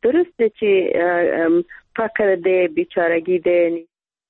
درسته چې فقر ده، بیچارگی ده.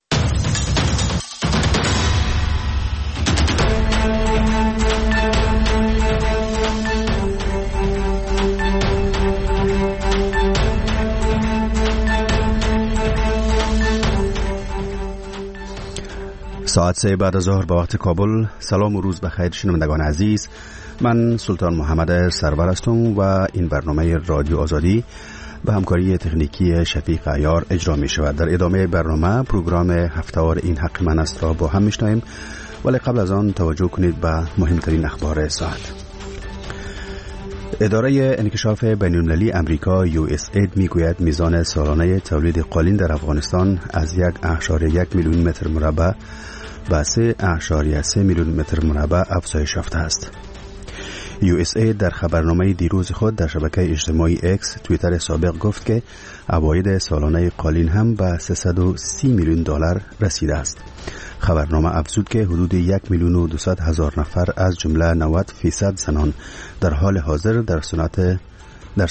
ساعت 3 بعد از ظهر به وقت کابل. سلام و روز بخیر شنوندگان عزیز، من سلطان محمد سرور هستم و این برنامه رادیو آزادی به همکاری تکنیکی شفیق عیار اجرا می شود. در ادامه برنامه پروگرام هفته‌وار این حق من است را با هم میشنویم، ولی قبل از آن توجه کنید به مهمترین اخبار ساعت. اداره انکشاف بین‌المللی امریکا USAID میگوید میزان سالانه تولید قالین در افغانستان از 1.1 میلیون متر مربع به 3.3 میلیون متر مربع افزایش یافته است. USAID در خبرنامه دیروز خود در شبکه اجتماعی X توییتر سابق گفت که عواید سالانه قالین هم به 330 میلیون دلار رسیده است. خبرنامه افزود که حدود 1,200,000 نفر از جمله 90% زنان در حال حاضر در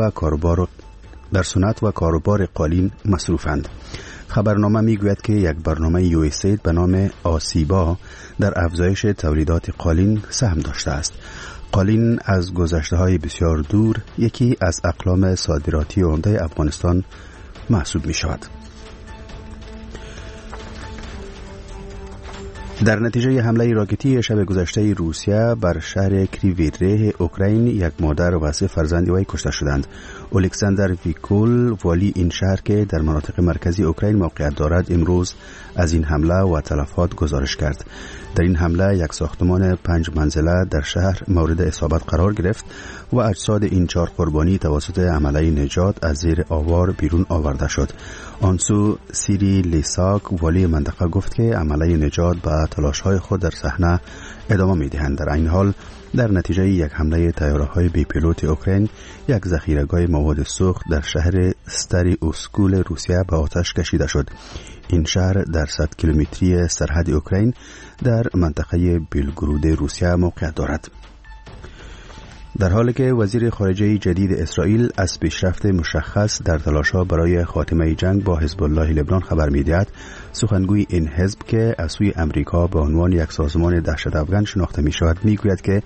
صنعت و کاروبار قالین مصروفند. خبرنامه میگوید که یک برنامه USAID به نام آسیبا در افزایش تولیدات قالین سهم داشته است. قالین از گذشته‌های بسیار دور یکی از اقلام صادراتی عمده افغانستان محسوب می شود. در نتیجه حمله راکتی شب گذشته روسیه بر شهر کریویره اوکراین، یک مادر و 3 فرزند وی کشته شدند. الکساندر ویکول، والی این شهر که در مناطق مرکزی اوکراین موقعیت دارد، امروز از این حمله و تلفات گزارش کرد. در این حمله یک ساختمان 5 منزله در شهر مورد اصابت قرار گرفت و اجساد این 4 قربانی توسط عمله نجات از زیر آوار بیرون آورده شد. آنسو سیری لیساک، والی منطقه، گفت که عمله نجات به تلاش‌های خود در صحنه ادامه می‌دهند. در این حال در نتیجه یک حمله طیاره‌های بی پیلوت اوکراین، یک ذخیره‌گاه مواد سوخت در شهر ستاری اوسکول روسیه به آتش کشیده شد. این شهر در 100 کیلومتری سرحد اوکراین در منطقه بیلگرود روسیه موقعیت دارد. در حالی که وزیر خارجه جدید اسرائیل از پیشرفت مشخص در تلاش‌ها برای خاتمه جنگ با حزب الله لبنان خبر می‌دهد، سخنگوی این حزب که از سوی امریکا به عنوان یک سازمان دهشت افغان شناخته می‌شود می‌گوید که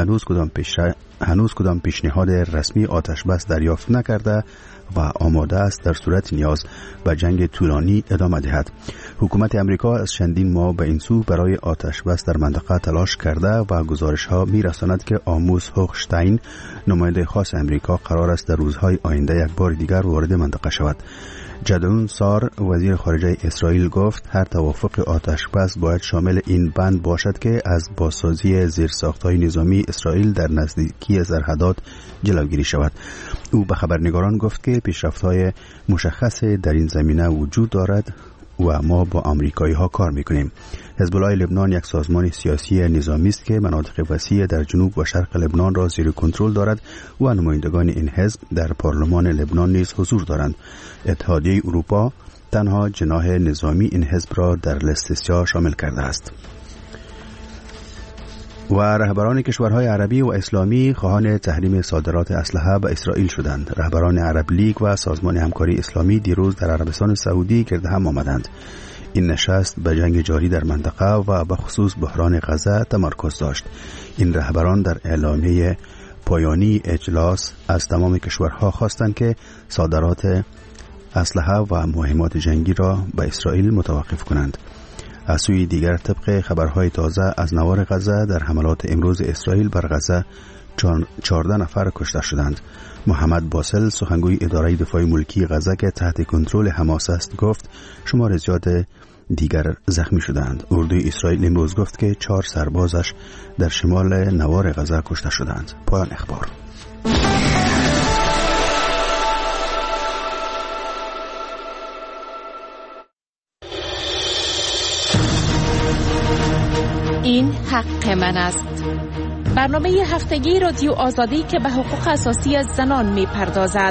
هنوز کدام پیشنهاد رسمی آتش بس دریافت نکرده و آماده است در صورت نیاز به جنگ طولانی ادامه دهد. حکومت امریکا از چندین ماه به این سو برای آتش بس در منطقه تلاش کرده و گزارش‌ها می‌رساند که آموز هوخشتاین، نماینده خاص امریکا، قرار است در روزهای آینده یک بار دیگر وارد منطقه شود. جدون سار، وزیر خارجه اسرائیل، گفت هر توافق آتش بس باید شامل این بند باشد که از بازسازی زیرساخت‌های نظامی اسرائیل در نزدیکی سرحدات جلوگیری شود. او به خبرنگاران گفت که پیشرفت‌های مشخص در این زمینه وجود دارد و ما با آمریکایی‌ها کار می‌کنیم. حزب الله لبنان یک سازمان سیاسی نظامی است که مناطق وسیع در جنوب و شرق لبنان را زیر کنترل دارد و نمایندگان این حزب در پارلمان لبنان نیز حضور دارند. اتحادیه اروپا تنها جناح نظامی این حزب را در لیست سیاه شامل کرده است. و رهبران کشورهای عربی و اسلامی خواهان تحریم صادرات اسلحه به اسرائیل شدند. رهبران عرب لیگ و سازمان همکاری اسلامی دیروز در عربستان سعودی گرد هم آمدند. این نشست به جنگ جاری در منطقه و به خصوص بحران غزه تمرکز داشت. این رهبران در اعلامیه پایانی اجلاس از تمام کشورها خواستند که صادرات اسلحه و مهمات جنگی را به اسرائیل متوقف کنند. از سوی دیگر طبق خبرهای تازه از نوار غزه، در حملات امروز اسرائیل بر غزه 14 نفر کشته شدند. محمد باسل، سخنگوی اداره دفاع ملکی غزه که تحت کنترل حماس است، گفت شمار زیاد دیگر زخمی شدند. اردوی اسرائیل امروز گفت که 4 سربازش در شمال نوار غزه کشته شدند. پایان اخبار. این حق من است. برنامه هفتگی رادیو آزادی که به حقوق اساسی از زنان می پردازد.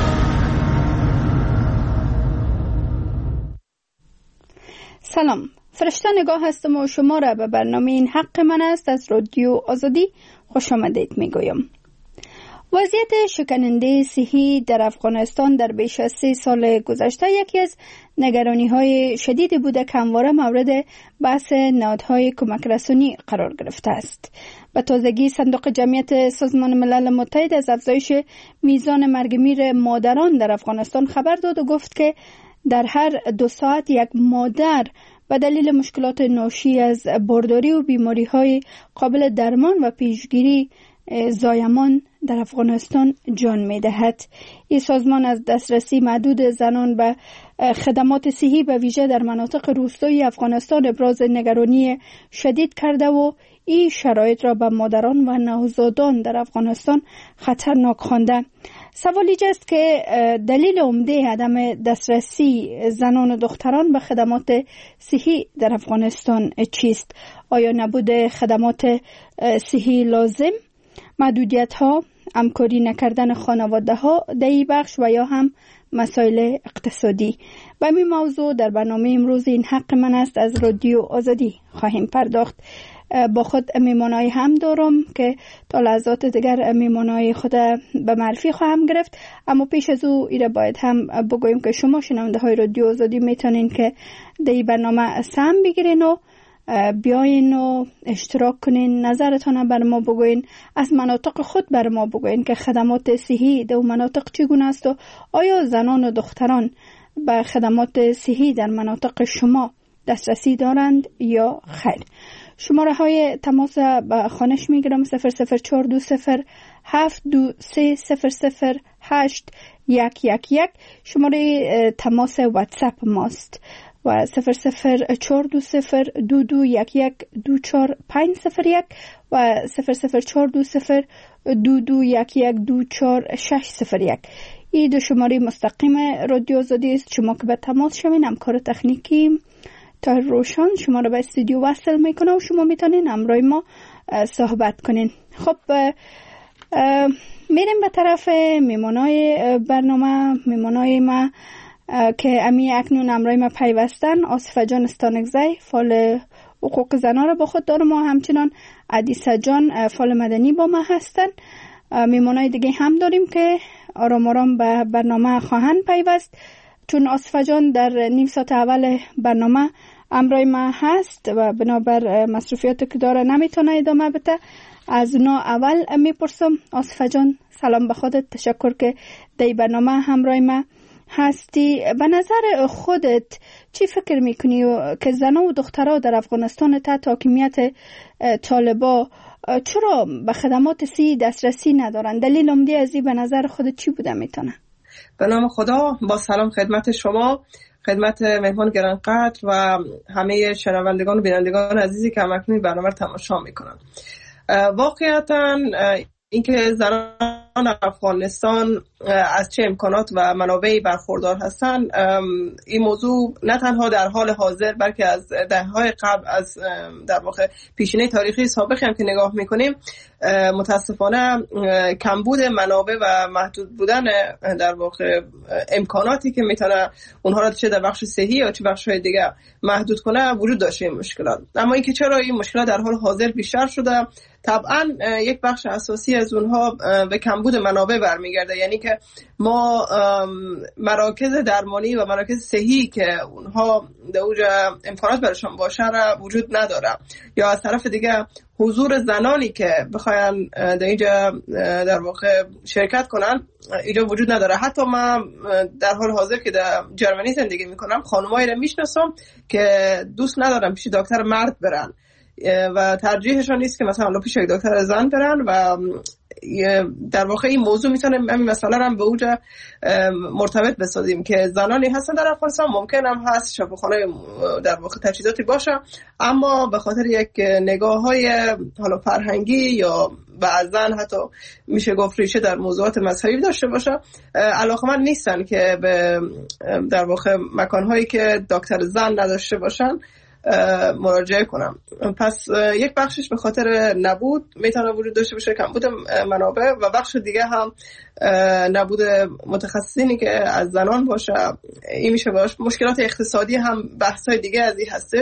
سلام، فرشته نگاه هستم و شما را به برنامه این حق من است از رادیو آزادی خوش آمدید میگویم. وضعیت شکننده صحی در افغانستان در بیش از 3 سال گذشته یکی از نگرانی‌های شدید بوده که همواره مورد بحث نهادهای کمک رسانی قرار گرفته است. به تازگی صندوق جمعیت سازمان ملل متحد از افزایش میزان مرگ میر مادران در افغانستان خبر داد و گفت که در هر 2 ساعت یک مادر به دلیل مشکلات ناشی از بارداری و بیماری‌های قابل درمان و پیشگیری زایمان در افغانستان جان می‌دهد. این سازمان از دسترسی محدود زنان به خدمات صحی به ویژه در مناطق روستایی افغانستان ابراز نگرانی شدید کرده و این شرایط را به مادران و نوزادان در افغانستان خطرناک خوانده. سوال اینجاست که دلیل عمده عدم دسترسی زنان و دختران به خدمات صحی در افغانستان چیست؟ آیا نبود خدمات صحی لازم، محدودیت ها، همکاری نکردن خانواده ها در این بخش و یا هم مسائل اقتصادی؟ به این موضوع در برنامه امروز این حق من است از رادیو آزادی خواهیم پرداخت. با خود میمانای هم دارم که تا لحظات دیگر میمانای خود به معرفی خواهم گرفت، اما پیش از او ایره باید هم بگویم که شما شنونده های رادیو آزادی میتونین که در این برنامه سهم بگیرین و بیاین و اشتراک کنین، نظرتان بر ما بگوین، از مناطق خود بر ما بگوین که خدمات صحی در مناطق چگونه است و آیا زنان و دختران به خدمات صحی در مناطق شما دسترسی دارند یا خیر. شماره های تماس به خانش میگیرم 0042072300811 شماره تماس واتساپ ماست و 004202211240501 و 004202211240601. این 2 شماره مستقیم رادیو آزادی است. شما که به تماس شوین همکار تکنیکی تا روشن شما رو به استودیو وصل میکنه و شما میتونین همراه ما صحبت کنین. خب میریم به طرف میمانای برنامه. میمانای ما که امی اکنون همراه ما پیوستن آصفه جان استانکزی فعال حقوق زنان را با خود دارم و همچنان عدیسه جان فعال مدنی با ما هستن. میمانای دیگه هم داریم که آرام آرام به برنامه خواهند پیوست. چون آصفه جان در نیم ساعت اول برنامه همراه ما هست و بنابر مصروفیاتی که داره نمیتونه ادامه بده، از اونا اول میپرسم. آصفه جان سلام به خودت، تشکر که در برنامه همراه ما هستی. به نظر خودت چی فکر میکنی که زنان و دخترها در افغانستان تحت حاکمیت طالبا چرا به خدمات صحی دسترسی ندارن؟ دلیل عمده از این به نظر خودت چی بوده میتونه؟ به نام خدا، با سلام خدمت شما، خدمت مهمان گرانقدر و همه شنوندگان و بینندگان عزیزی که همکنون برنامه رو تماشا میکنن. واقعیتاً اینکه زنان افغانستان از چه امکانات و منابعی برخوردار هستند، این موضوع نه تنها در حال حاضر بلکه از دهه‌های قبل، از در واقع پیشینه تاریخی سابقی هم که نگاه میکنیم، متاسفانه کمبود منابع و محدود بودن در واقع امکاناتی که میتونه اونها را چه در بخش صحی یا چه بخش‌های دیگه محدود کنه وجود داشته این مشکلات. اما اینکه چرا این مشکلات در حال حاضر بیشتر شده، طبعا یک بخش اساسی از اونها به کمبود منابع برمیگرده. یعنی که ما مراکز درمانی و مراکز صحی که اونها در اوج امکانات برشان باشه را وجود نداره، یا از طرف دیگه حضور زنانی که بخواین در اینجا در واقع شرکت کنن اینجا وجود نداره. حتی من در حال حاضر که در جرمنی زندگی میکنم، خانمایی رو میشناسم که دوست ندارن پیش دکتر مرد برن و ترجیحشون نیست که مثلا پیش یک دکتر زن برن و در واقع این موضوع میتونه همین مسئله رو هم به اوج مرتبط بسازیم که زنانی هستن در افغانستان، ممکن هم هست شفاخانه در واقع تجهیزاتی باشه، اما به خاطر یک نگاه‌های حالا فرهنگی یا بعضن حتی میشه گفت ریشه در موضوعات مذهبی داشته باشه، علاقمند نیستن که به در واقع مکانهایی که دکتر زن نداشته باشن مراجعه کنم. پس یک بخشش به خاطر نبود میتونه وجود داشته باشه، کمبود منابع، و بخش دیگه هم نبود متخصصینی که از زنان باشه. این میشه باشه مشکلات اقتصادی هم بحث‌های دیگه از این هستش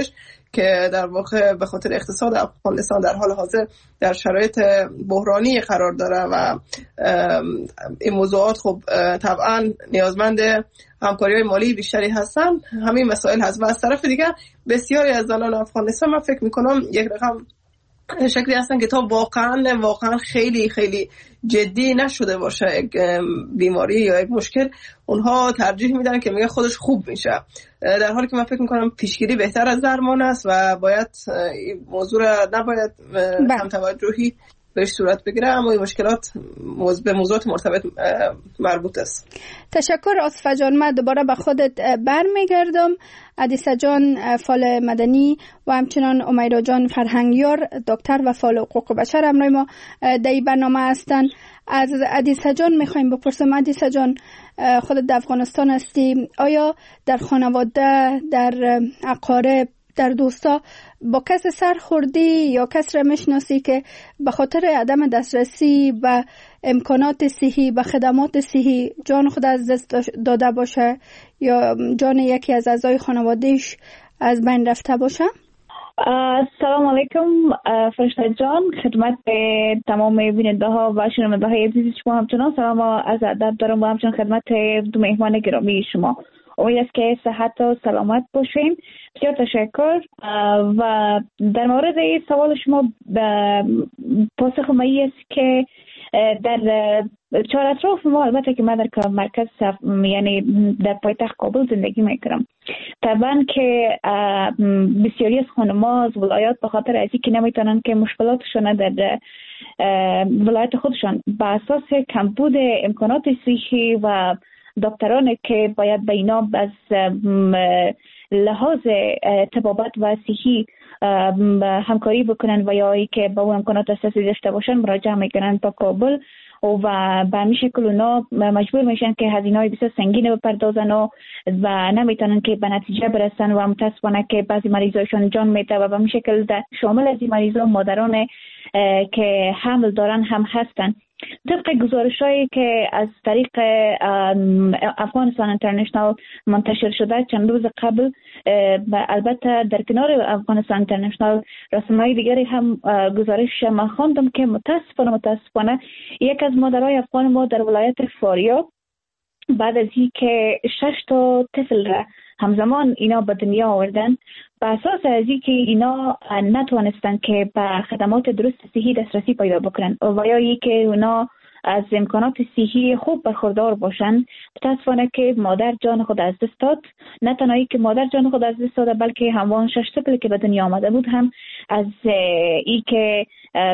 که در واقع به خاطر اقتصاد افغانستان در حال حاضر در شرایط بحرانی قرار داره و این موضوعات خب طبعا نیازمند همکاری‌های مالی بیشتری هستن. همین مسائل هست و از طرف دیگر بسیاری از زنان افغانستان من فکر میکنم یک رقم شکلی هستن که تا واقعا خیلی خیلی جدی نشده باشه یک بیماری یا یک مشکل، اونها ترجیح میدن که میگه خودش خوب میشه، در حالی که من فکر میکنم پیشگیری بهتر از درمان است و باید موضوع نباید کم توجهی بهش صورت بگیره، اما این مشکلات به موضوعات مرتبط مربوط است. تشکر آصفه جان. من دوباره به خودت برمیگردم. عدیسه جان فعال مدنی و همچنان امیرا جان فرهنگیار دکتر و فعال حقوق بشر همراه ما در این برنامه هستند. از عدیسه جان میخوایم بپرسم، عدیسه جان خودت در افغانستان هستی، آیا در خانواده، در اقارب، در دوستا با کس سر خوردی یا کس را میشناسی که به خاطر عدم دسترسی به امکانات صحی، به خدمات صحی جان خود از دست داده باشه یا جان یکی از اعضای خانوادهش از بین رفته باشه؟ سلام علیکم فرشته جان، خدمت تمام بیننده ها و شنونده های عزیز شما همچنان سلام و از ادب دارم و همچنان خدمت دو مهمان گرامی شما. امید است که صحت و سلامت باشین. بسیار تشکر. و در مورد سوال شما پاسخ ما است که در چهار اطراف ما، البته که من در مرکز یعنی در پایتخت کابل زندگی میکنم، طبعا که بسیاری از خانم‌ها از ولایات به خاطر از اینکه نمیتونن که مشکلاتشون در ولایت خودشان به اساس کمبود امکانات صحی و دکتران که باید به اینا از لحاظ طبابت و صحی همکاری بکنن و یا ای که با اون امکانات اساسی داشته باشن مراجعه میکنن با کابل و به همین شکل اونا مجبور میشن که هزینه‌های بسیار سنگین بپردازن و نمیتونن که به نتیجه برسن و متاسفانه که بعضی مریضایشون جان میده و به همین شکل شامل از این مریضا مادران که حمل دارن هم هستن. طبق گزارش‌هایی که از طریق افغانستان اینترنشنال منتشر شده چند روز قبل، البته در کنار افغانستان اینترنشنال رسانه‌های دیگری هم گزارش ما خواندم که متاسفانه یک از مادرای افغان ما در ولایت فاریاب بعد از اینکه 6 تا طفل را همزمان اینا به دنیا آوردن، به اساس از اینکه اینا نتوانستن که به خدمات درست صحی دسترسی پیدا بکنن و یا اینکه اونا از امکانات صحی خوب برخوردار باشن، متاسفانه که مادر جان خود از دست داد. نه تنهایی که مادر جان خود از دست داد، بلکه همون 6 طفل که به دنیا آمده بود هم از اینکه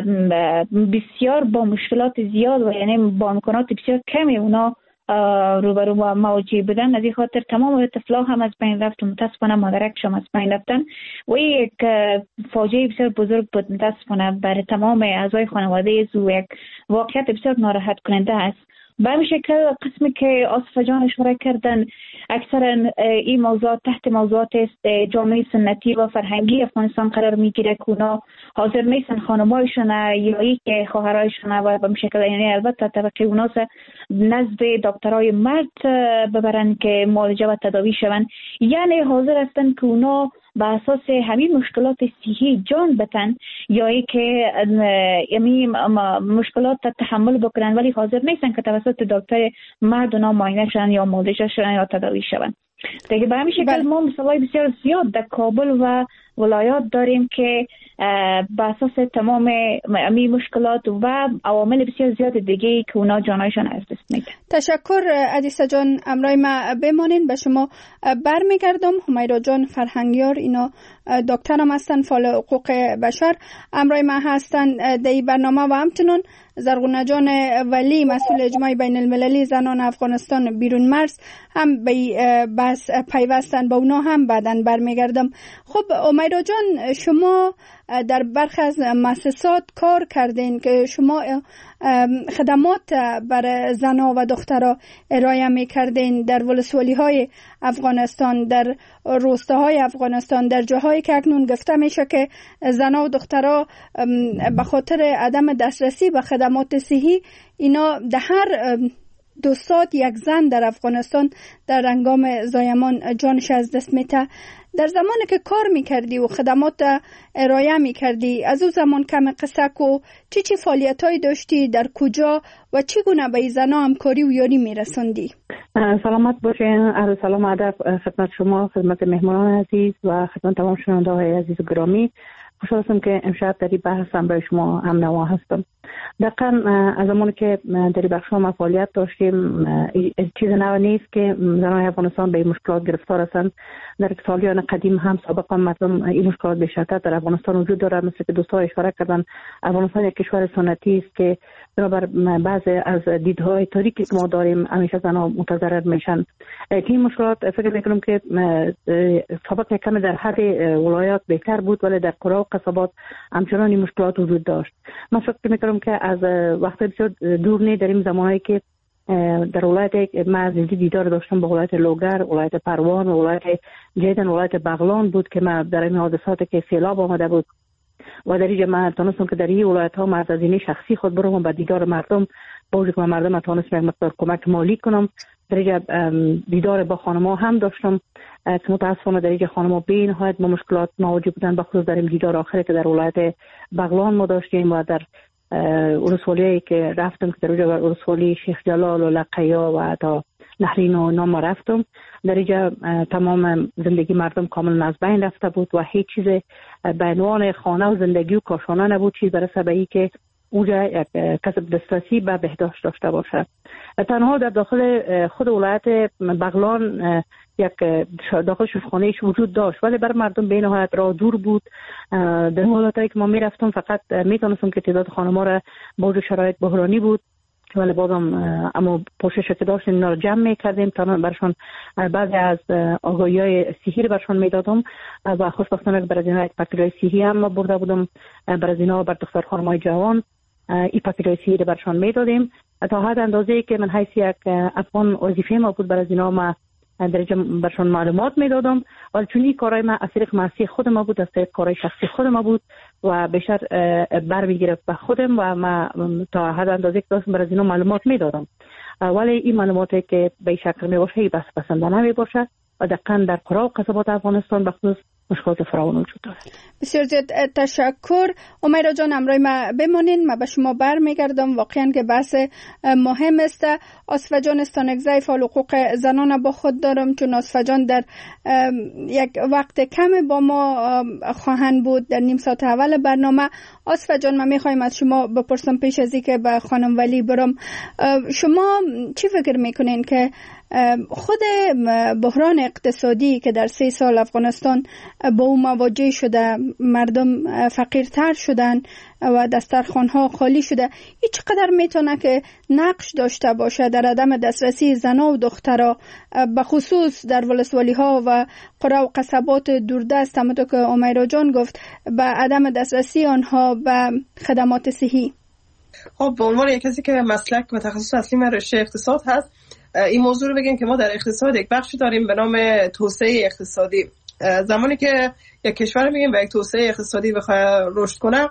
بسیار با مشکلات زیاد و یعنی با امکانات بسیار کمی اونا روبرو با مواجه بودن، از این خاطر تمام طفلا هم از بین رفت و متاسفانه مادرکشان از بین رفتن و یک فاجعه بسیار بزرگ بود متاسفانه برای تمام اعضای خانواده و یک واقعیت بسیار ناراحت کننده است. به همین شکل قسمی که آصفه جان اشاره کردن اکثرا این موضوع تحت موضوعات جامعه سنتی و فرهنگی افغانستان قرار میگیره که اونا حاضر نیستن خانمایشون یا ای که خواهرایشون و به شکل یعنی البته طبقه اونا نزد دکترای مرد ببرن که معالجه و تداوی شون، یعنی حاضر هستن که اونا به اساس همین مشکلات صحی جان بتن یا ای که یعنی مشکلات تحمل بکنن، ولی حاضر نیستن که توسط دکتر مرد اونا معاینه شن یا معالجه شن یا تداوی شون. دیگه به همین شکل ما مثالای بسیار زیاد در کابل و ولایات داریم که به اساس تمام همین مشکلات و عوامل بسیار زیاد دیگه که اونا جانایشان از دست میدن. تشکر عدیسه جان، امرای ما بمانین. به شما برمیگردم. همیرا جان فرهنگیار اینا دکتر هم هستن، فعال حقوق بشر امرای ما هستن در این برنامه و همچنان زرغونه جان ولی مسئول اجماع بین المللی زنان افغانستان بیرون مرز هم به بس پیوستن، با اونا هم بعدن برمیگردم. خب امیرا جان، شما در برخی از مؤسسات کار کردین که شما خدمات بر زنها و دخترها ارائه میکردین در ولسوالی های افغانستان، در روستاهای افغانستان، در جاهایی که اکنون گفته میشه که زنها و دخترها به خاطر عدم دسترسی به خدمات صحی اینا در هر 2 ساعت یک زن در افغانستان در هنگام زایمان جانش از دست میده. در زمانی که کار میکردی و خدمات ارائه میکردی، از او زمان کم قصه کو، چی فعالیتایی داشتی، در کجا و چگونه به زنها همکاری و یاری میرسوندی؟ سلامت باشین. عرض سلام ادب خدمت شما، خدمت مهمانان عزیز و خدمت تمام شنونده های عزیز و گرامی. خوشحال هستم که امشب در این بحث هم برای شما هم نوا هستم. دقیقا از زمانی که در این بخش ما فعالیت داشتیم، چیز نو نیست که زنان افغانستان به این مشکلات گرفتار هستند. در سالیان قدیم هم سابقا مردم این مشکلات به شدت در افغانستان وجود داره. مثل که دوستان اشاره کردن، افغانستان یک کشور سنتی است که بنابر بعضی از دیدهای تاریکی که ما داریم همیشه زنها متضرر میشن. این مشکلات فکر میکنم که سابقا کم در حد ولایات بهتر بود، ولی در قرى و قصبات همچنان این مشکلات وجود داشت. من فکر میکنم که از وقت بسیار دور نه، در این زمانی که در ولایت ما از دیدار داشتم با ولایت لوگر، ولایت پروان و ولایت جیدن، ولایت بغلان بود که ما در این حادثات که سیلاب آمده بود و در اینجا من تونستم که در این ولایت ها از این شخصی خود برم و دیدار مردم، با وجود که مردم تونستم یک مقدار کمک مالی کنم. در اینجا دیدار با خانم‌ها هم داشتم که متاسفانه در اینجا خانم‌ها به نهایت با مشکلات مواجه بودن، بخصوص در این دیدار آخری که در ولایت بغلان ما داشتیم و در ولسوالی که رفتم که در اونجا ولسوالی شیخ جلال و لقیا و تا نهرین و نام رفتم. در اینجا تمام زندگی مردم کاملا از بین رفته بود و هیچ چیز به عنوان خانه و زندگی و کاشانه نبود چیز برای سبعی که اونجا یک کسب دسترسی به بهداشت داشته باشه. تنها در داخل خود ولایت بغلان یک داخل شفاخانه‌اش وجود داشت، ولی بر مردم به نهایت راه دور بود. در حالتی که ما میرفتم فقط میتونستم که تعداد خانم‌ها را با وجود شرایط بحرانی بود، ولی بازم اما پوشش که داشتیم اینا رو جمع میکردیم تا برشان بعضی از آگاهی‌های صحی رو برشان میدادم و خوشبختانه برای اینا یک پکیج صحی هم برده بودم برای اینا، بر دختر خانم‌های جوان این پکیج صحی رو برشان میدادیم تا حد اندازه‌ای که من حیث یک افغان وظیفه ما بود برای اینا ما درجه برشان معلومات میدادم. ولی چون این کارهای ما از طریق معصی خود ما بود، از طریق کارهای شخصی خود ما بود و بیشتر بر میگرفت به خودم و ما تا حد اندازه که داشتم برای اینا معلومات میدادم، ولی این معلوماتی که به شکل می باشه بس پسنده نمی باشه و دقیقاً در قرى و قصبات افغانستان بخصوص مشکلات فراوان وجود داره. بسیار زیاد تشکر. امیرا جان همراه ما بمانین، ما به شما برمیگردم. واقعا که بحث مهم است. آصفه جان استانکزی فعال حقوق زنان با خود دارم، چون آصفه جان در یک وقت کم با ما خواهند بود در نیم ساعت اول برنامه. آصفه جان من میخوایم از شما بپرسم پیش از اینکه به خانم ولی برم، شما چی فکر میکنین که خود بحران اقتصادی که در 3 سال افغانستان با او مواجه شده، مردم فقیرتر شدن و دسترخوان‌ها خالی شده، این چقدر میتونه که نقش داشته باشه در عدم دسترسی زنان و دخترها به خصوص در ولسوالی‌ها و قرى و قصبات دوردست، همونطور که امیرا جان گفت، به عدم دسترسی آنها به خدمات صحی؟ خب به عنوان یک کسی که مسلک و تخصص اصلی من رشته اقتصاد هست، این موضوع رو بگیم که ما در اقتصاد یک بخشی داریم به نام توسعه اقتصادی. زمانی که یک کشور میگیم به یک توسعه اقتصادی بخواد رشد کنه،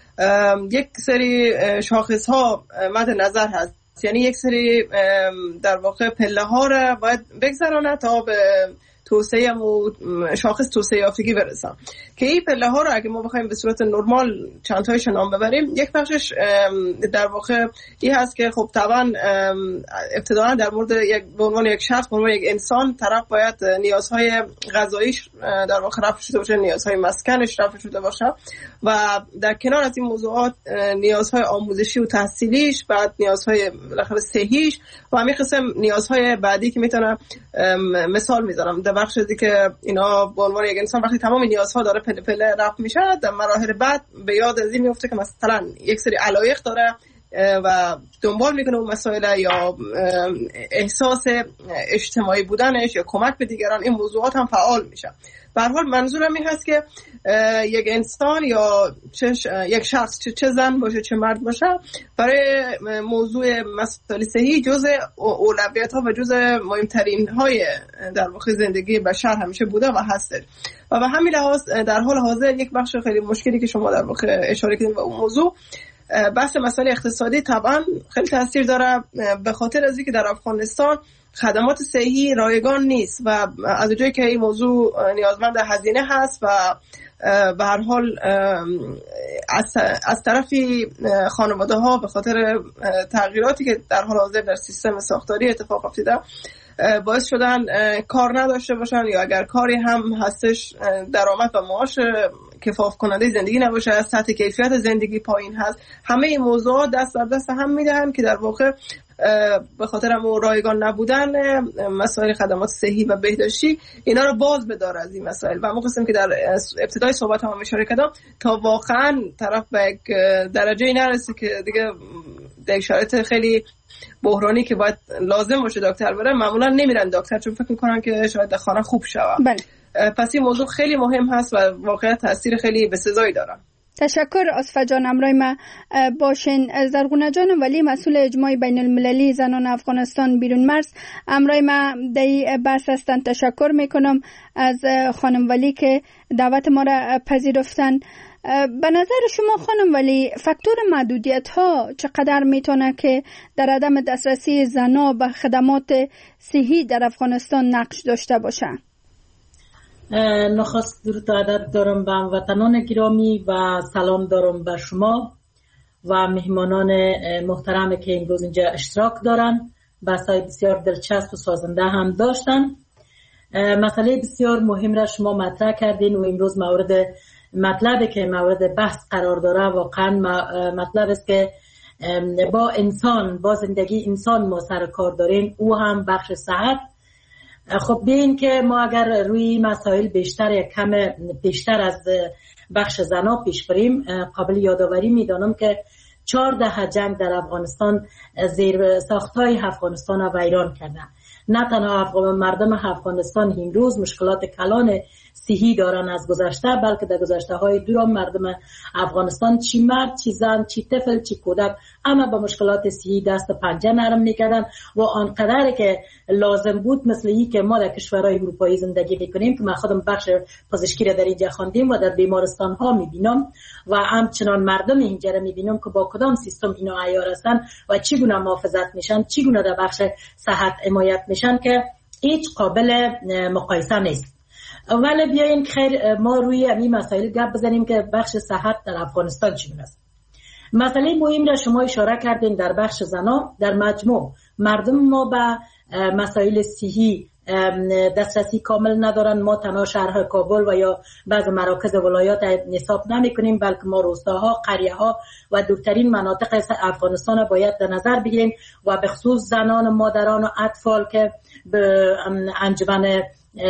یک سری شاخص ها مد نظر هست، یعنی یک سری در واقع پله ها رو باید بگذرانه تا به توسعه و شاخص توسعه یافتگی برسن. که این پله ها رو اگه ما بخوایم به صورت نرمال چند تایش نام ببریم، یک بخشش در واقع این هست که خب طبعا ابتداً در مورد به عنوان یک شخص، به عنوان یک انسان، طرف باید نیازهای غذاییش در واقع رفع شده باشه، نیازهای مسکنش رفع شده باشه و در کنار از این موضوعات نیازهای آموزشی و تحصیلیش، بعد نیازهای بالاخره صحیش و همین قسم نیازهای بعدی که میتونم مثال میذارم در بخش دیگه که اینا به عنوان یک انسان وقتی تمام نیازها داره پله پله رفع میشه، در مراحل بعد به یاد از این میفته که مثلا یک سری علایق داره و دنبال میکنه اون مسائل یا احساس اجتماعی بودنش یا کمک به دیگران، این موضوعات هم فعال میشه. به هر حال منظورم این هست که یک انسان یا یک شخص چه زن باشه چه مرد باشه، برای موضوع مسائل صحی جزء اولویت ها و جزء مهمترین های در واقع زندگی بشر همیشه بوده و هست. و به همین لحاظ در حال حاضر یک بخش خیلی مشکلی که شما در واقع اشاره کردید به اون موضوع، بحث مسائل اقتصادی طبعا خیلی تاثیر داره، به خاطر از اینکه در افغانستان خدمات صحی رایگان نیست و از جایی که این موضوع نیازمند هزینه هست و به هر حال از طرفی خانواده ها به خاطر تغییراتی که در حال حاضر در سیستم ساختاری اتفاق افتاده باعث شدن کار نداشته باشن، یا اگر کاری هم هستش درآمد و معاش کفاف کننده زندگی نباشه، از سطح کیفیت زندگی پایین هست. همه این موضوعات دست در دست هم میدهن که در واقع به خاطر رایگان نبودن مسائل خدمات صحی و بهداشتی اینا رو باز بداره از این مسائل. و ما خواستیم که در ابتدای صحبت هم اشاره کردم تا واقعا طرف به یک درجه نرسه که دیگه در شرایط خیلی بحرانی که باید لازم باشه دکتر بره، معمولا نمیرن دکتر چون فکر میکنن که شاید در خانه خوب شود. پس این موضوع خیلی مهم هست و واقعا تاثیر خیلی بسزایی داره. تشکر اصفه جان. امرای ما باشین. زرغونه جان ولی مسئول اجماع بین المللی زنان افغانستان بیرون مرز امرای ما دی بحث هستند. تشکر میکنم از خانم ولی که دعوت ما را پذیرفتن. به نظر شما خانم ولی فاکتور محدودیت ها چقدر میتونه که در عدم دسترسی زنان به خدمات صحی در افغانستان نقش داشته باشه؟ نخست درود و ادب دارم به هموطنان گرامی و سلام دارم به شما و مهمانان محترم که امروز اینجا اشتراک دارن. بحث‌های بسیار دلچسب و سازنده هم داشتن. مسئله بسیار مهم را شما مطرح کردین و امروز مطلبی که مورد بحث قرار داره واقعا مطلب است که با انسان، با زندگی انسان ما سر کار داریم، او هم بخش صحت. خب ببین که ما اگر روی مسائل بیشتر از بخش زنا پیش بریم، قابل یادآوری میدانم که 14 جنگ در افغانستان زیر ساختای افغانستان را ویران کردن. نه تنها مردم افغانستان امروز مشکلات کلان صحی دارن از گذشته، بلکه در گذشته های دور مردم افغانستان چی مرد چی زن چی طفل چی کودک اما با مشکلات صحی دست و پنجه نرم میکردن و آنقدر که لازم بود، مثل این که ما در کشورهای اروپایی زندگی میکنیم که من خودم بخش پزشکی را در اینجا خواندیم و در بیمارستان ها میبینم و همچنان مردم اینجا را میبینم که با کدام سیستم اینا عیار هستن و چگونه محافظت میشن، چگونه در بخش صحت حمایت میشن که هیچ قابل مقایسه نیست. ولی بیاین خیر ما روی این مسائل گپ بزنیم که بخش صحت در افغانستان چگونه است. مسئله مهم را شما اشاره کردین در بخش زنا. در مجموع مردم ما به مسائل صحی دسترسی کامل ندارن. ما تنها شهر کابل و یا بعض مراکز ولایات حساب نمی کنیم، بلکه ما روستاها، قریه ها و دورترین مناطق افغانستان باید در نظر بگیریم و به خصوص زنان و مادران و اطفال که به انجمن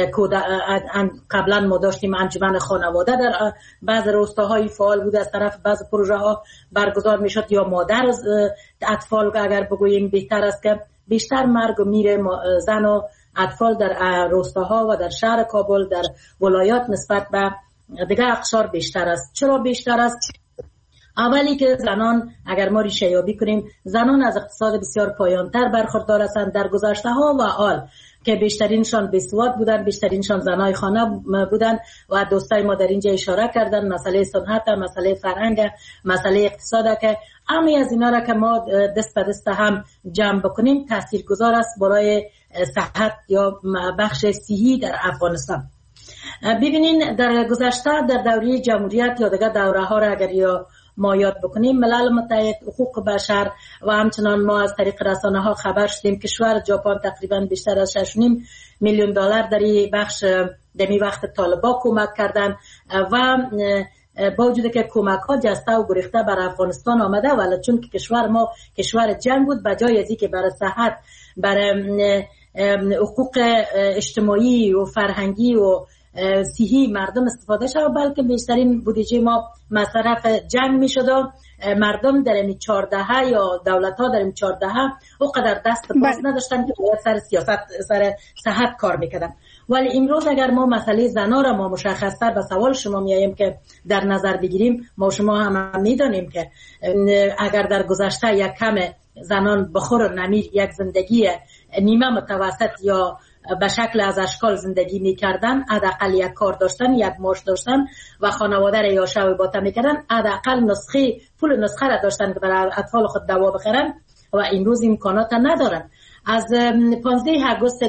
قبلا ما داشتیم انجمن خانواده در بعض روستاهای فعال بود، از طرف بعض پروژه ها برگزار می شد، یا مادر اطفال اگر بگوییم بهتر است که بیشتر مرگ و میر زن و اطفال در روستاها و در شهر کابل در ولایات نسبت به دیگر اقشار بیشتر است. چرا بیشتر است؟ اولی که زنان اگر ما ریشه یابی کنیم، زنان از اقتصاد بسیار پایانتر برخوردار هستند در گذشته ها و حال که بیشترینشان بسواد بودن، بیشترینشان زنای خانه بودن و دوستای ما در اینجا اشاره کردن مسئله صنعت، مسئله فرهنگ، مسئله اقتصاد که همه از اینا را که ما دست به دست هم جمع بکنیم تاثیرگذار است برای صحت یا بخش صحی در افغانستان. ببینین در گذشته در دوره جمهوریت یا دیگر دوره ها را اگر یا ما یاد بکنیم، ملل متحد، حقوق بشر و همچنان ما از طریق رسانه ها خبر شدیم کشور ژاپن تقریبا بیشتر از 6.5 میلیون دلار در این بخش دمی وقت طالبان کمک کردن و با وجود که کمک ها جسته و گریخته بر افغانستان آمده، ولی چون که کشور ما کشور جنگ بود، بجای از اینکه برای صحت، برای حقوق اجتماعی و فرهنگی و صحی مردم استفاده شد، بلکه بیشترین بودجه ما مصرف جنگ می شد. مردم در این 14 یا دولت ها در این 14 اونقدر دست باز نداشتن که باید سر سیاست سر صحت کار میکردن. ولی امروز اگر ما مسئله زنا را ما مشخصتر به سوال شما میاییم که در نظر بگیریم، ما شما هم میدانیم که اگر در گذشته یک کم زنان بخور و نمیر یک زندگی نیمه متوسط یا به شکل از اشکال زندگی میکردن، حداقل یک کار داشتن، یک معاش داشتن و خانواده را یا شب باطه میکردن، حداقل پول نسخه را داشتن که برای اطفال خود دوا بخرن و امروز امکانات ندارن. از 15 آگوست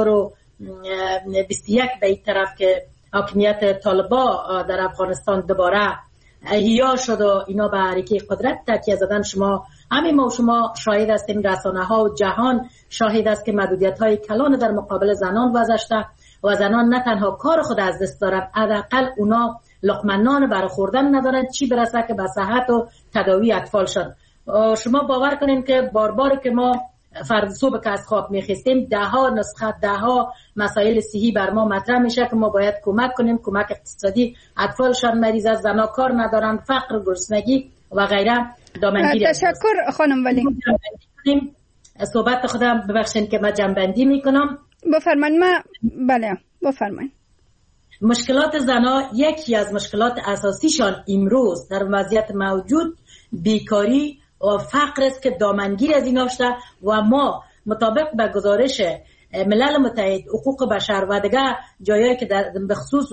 2021 به این طرف که حاکمیت طالبا در افغانستان دوباره احیا شد و اینا به حرکه قدرت تکیه زدن، شما شاهد هستیم، رسانه ها و جهان شاهد است که محدودیت های کلان در مقابل زنان وضع و زنان نه تنها کار خود از دست دارن، حداقل اونا لقمه نان برای خوردن ندارن، چی برسه که به صحت و تداوی اطفالشان. شما باور کنین که بار که ما فرد صبح که از خواب میخیستیم ده ها مسائل صحی بر ما مطرح میشه که ما باید کمک کنیم، کمک اقتصادی، اطفالشان مریض است، زنا کار ندارن، فقر، گرسنگی و غیره دامنگیری. تشکر خانم ولی. صحبت خودم ببخشید که من جنبندی میکنم. بفرمایید. بله بفرمایید. مشکلات زنا یکی از مشکلات اساسیشان امروز در وضعیت موجود بیکاری و فقر است که دامنگیر از این شده و ما مطابق به گزارش ملل متحد حقوق بشر و دیگه جایایی که به خصوص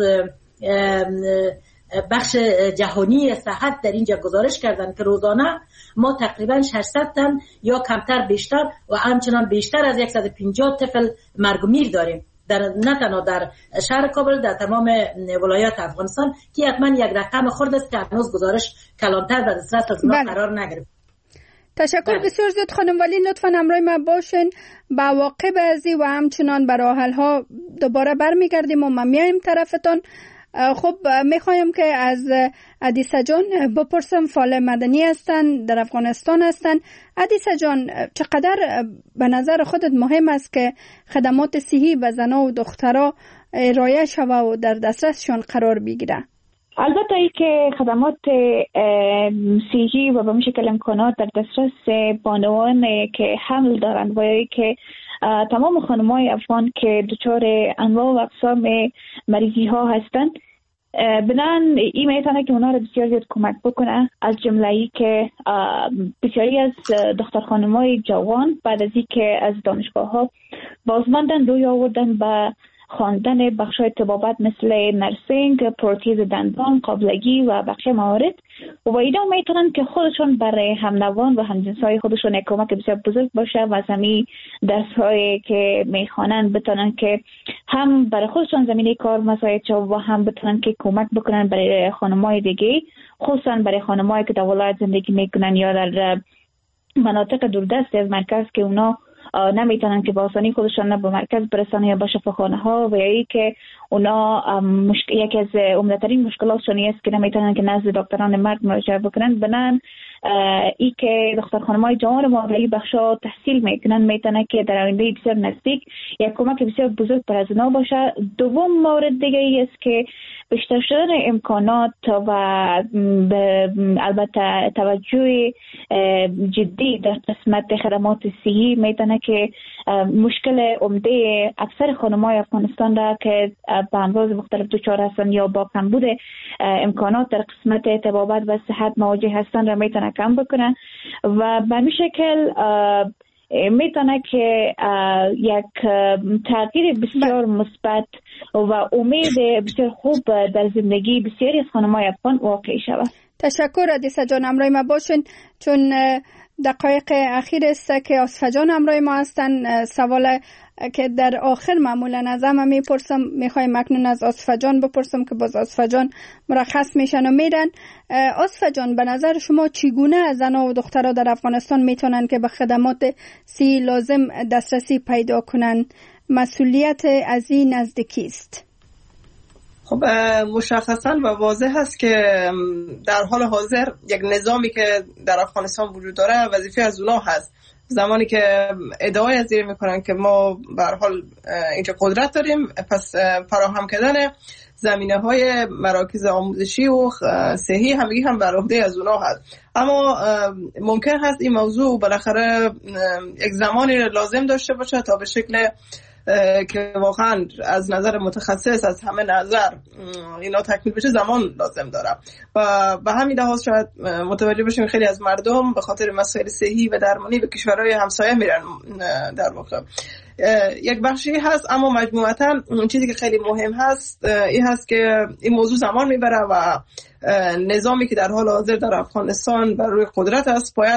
بخش جهانی صحت در اینجا گزارش کردن که روزانه ما تقریبا 600 تن یا کمتر بیشتر و همچنان بیشتر از 150 طفل مرگ و میر داریم نه تنها در شهر کابل، در تمام ولایات افغانستان که حتما یک رقم خرد است که هنوز گزارش کلانتر در دسترس از ما قرار نگرفت. تشکر بسیار زیاد خانم ولی. لطفاً همراه ما باشین. با عواقب ازی و همچنان بر راه حل‌ها دوباره برمیگردیم و ما میایم طرفتون. خب میخوایم که از عدیسه جان بپرسم، فعال مدنی هستن، در افغانستان هستن. عدیسه جان، چقدر به نظر خودت مهم است که خدمات صحی به زنان و دخترها ارائه شوه و در دسترسشان قرار بگیره؟ البته ای که خدمات صحی و به این شکل امکانات در دسترس بانوان که حمل دارند و ای که تمام خانم‌های افغان که دچار انواع و اقسام مریضی ها هستند، بدن این میتونه که اونا رو بسیار زیاد کمک بکنه. از جمله ای که بسیاری از دختر خانم‌های جوان بعد از این که از دانشگاه ها بازماندن روی آوردن به خواندن بخش‌های طبابت مثل نرسینگ، پروتز دندان، قابلگی و بخش موارد و اینا میتونن که خودشون برای همنوان و همجنس‌های خودشون کمک بسیار بزرگ باشه و زمین درس‌هایی که میخوانن بتونن که هم برای خودشون زمینه کار مساعد شد و هم بتونن که کمک بکنن برای خانم‌های دیگه، خصوصا برای خانم‌هایی که در ولایت زندگی میکنن یا در مناطق دوردست از مرکز که اونا نمیتونن که با آسانی خودشان به مرکز برسانه یا به شفاخانه ها و یا ای که اونا یکی از عمده‌ترین مشکلاتشون است که نمیتونن که نزد دکتران مرد مراجعه بکنن. بنان ای که دختر خانم‌های جوان ما در این بخشا تحصیل میکنن میتونه که در آینده بسیار نزدیک یک کمک بسیار بزرگ برای زنها باشه. دوم مورد دیگه ای است که بیشتر شدن امکانات و البته توجه جدی در قسمت خدمات صحی میتونه که مشکل عمده اکثر خانم‌های افغانستان را که به امراض مختلف دچار هستند یا با کمبود امکانات در قسمت طبابت و صحت مواجه هستند را میتونه کم بکنه و به این شکل میتونه که یک تغییر بسیار مثبت و امید بسیار خوب در زندگی بسیاری از خانم‌های افغان واقع شود. تشکر عدیسه جان، همراه ما باشین چون دقایق اخیر است که آصفه جان همراه ما هستن. سوال که در آخر معمولا از همه میپرسم میخوایم اکنون از آصفه جان بپرسم که باز آصفه جان مرخص میشن و میرن. آصفه جان، به نظر شما چگونه زنها و دخترها در افغانستان میتونن که به خدمات صحی لازم دسترسی پیدا کنن؟ مسئولیت از این نزدیکی است؟ خب مشخصا و واضح هست که در حال حاضر یک نظامی که در افغانستان وجود داره وظیفه از اونا هست. زمانی که ادعای از زیر میکنن که ما به هر حال اینجا قدرت داریم، پس فراهم کردن زمینه های مراکز آموزشی و صحی همگی هم بر عهده از اونا هست. اما ممکن هست این موضوع بالاخره یک زمانی لازم داشته باشه تا به شکل که واقعا از نظر متخصص از همه نظر اینا تکمیل بشه زمان لازم داره و به همین لحاظ شاید متوجه بشیم خیلی از مردم به خاطر مسائل صحی و درمانی به کشورهای همسایه میرن. در واقع یک بخشی هست، اما مجموعاً چیزی که خیلی مهم هست این هست که این موضوع زمان میبره و نظامی که در حال حاضر در افغانستان بر روی قدرت است باید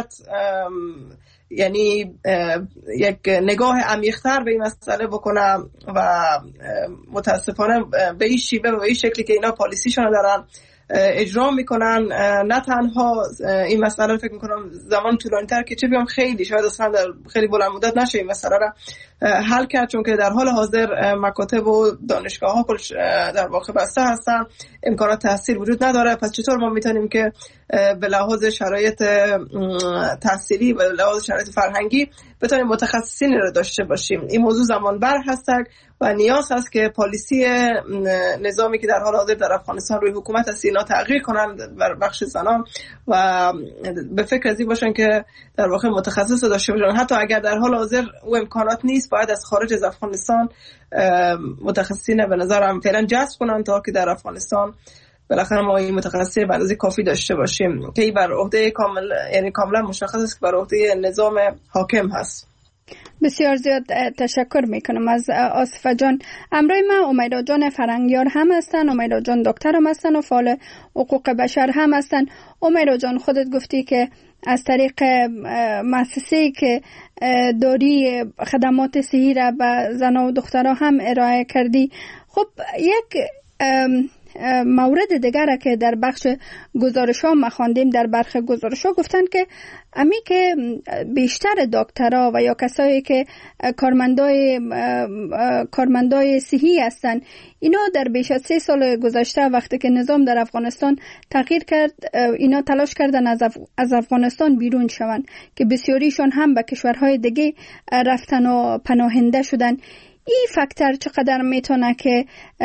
یعنی یک نگاه عمیق‌تر به این مسئله بکنه و متاسفانه به این شیوه و به این شکلی که اینا پالیسیشون دارن اجرا میکنن، نه تنها این مسئله رو فکر میکنم زمان طولانی‌تر که چه بیام خیلی شاید اصلا خیلی بلند مدت نشه این مسئله رو حل کرد، چون که در حال حاضر مکاتب و دانشگاه‌ها کلش در واقع بسته هستن، امکانات تحصیل وجود نداره. پس چطور ما میتونیم که به لحاظ شرایط تحصیلی و به لحاظ شرایط فرهنگی بتونیم متخصصین رو داشته باشیم؟ این موضوع زمان بر هست و نیاز هست که پالیسی نظامی که در حال حاضر در افغانستان روی حکومت است اینا تغییر کنن بر بخش زنان و به فکر از این باشن که در واقع متخصص داشته باشن. حتی اگر در حال حاضر او امکانات نیست باید از خارج از افغانستان متخصصین به نظرم فعلا جذب کنن تا که در افغانستان بالاخره ما این متخصص به اندازه کافی داشته باشیم که بر عهده کاملا مشخص است که بر عهده نظام حاکم هست. بسیار زیاد تشکر میکنم از آصفه جان. همراه ما امیرا جان فرنگیار هم هستن، امیرا جان دکتر هم هستن و فعال حقوق بشر هم هستن. امیرا جان خودت گفتی که از طریق مؤسسه‌ای که داری خدمات صحی را به زن و دخترها هم ارائه کردی. خب یک مورد دیگر که در بخش گزارش ها ما خواندیم، در برخی گزارش ها گفتن که امی که بیشتر دکترها و یا کسایی که کارمندای صحی هستن اینا در بیش از 3 سال گذشته وقتی که نظام در افغانستان تغییر کرد اینا تلاش کردن از افغانستان بیرون شون که بسیاریشون هم به کشورهای دیگه رفتن و پناهنده شدن. این فاکتور چقدر میتونه که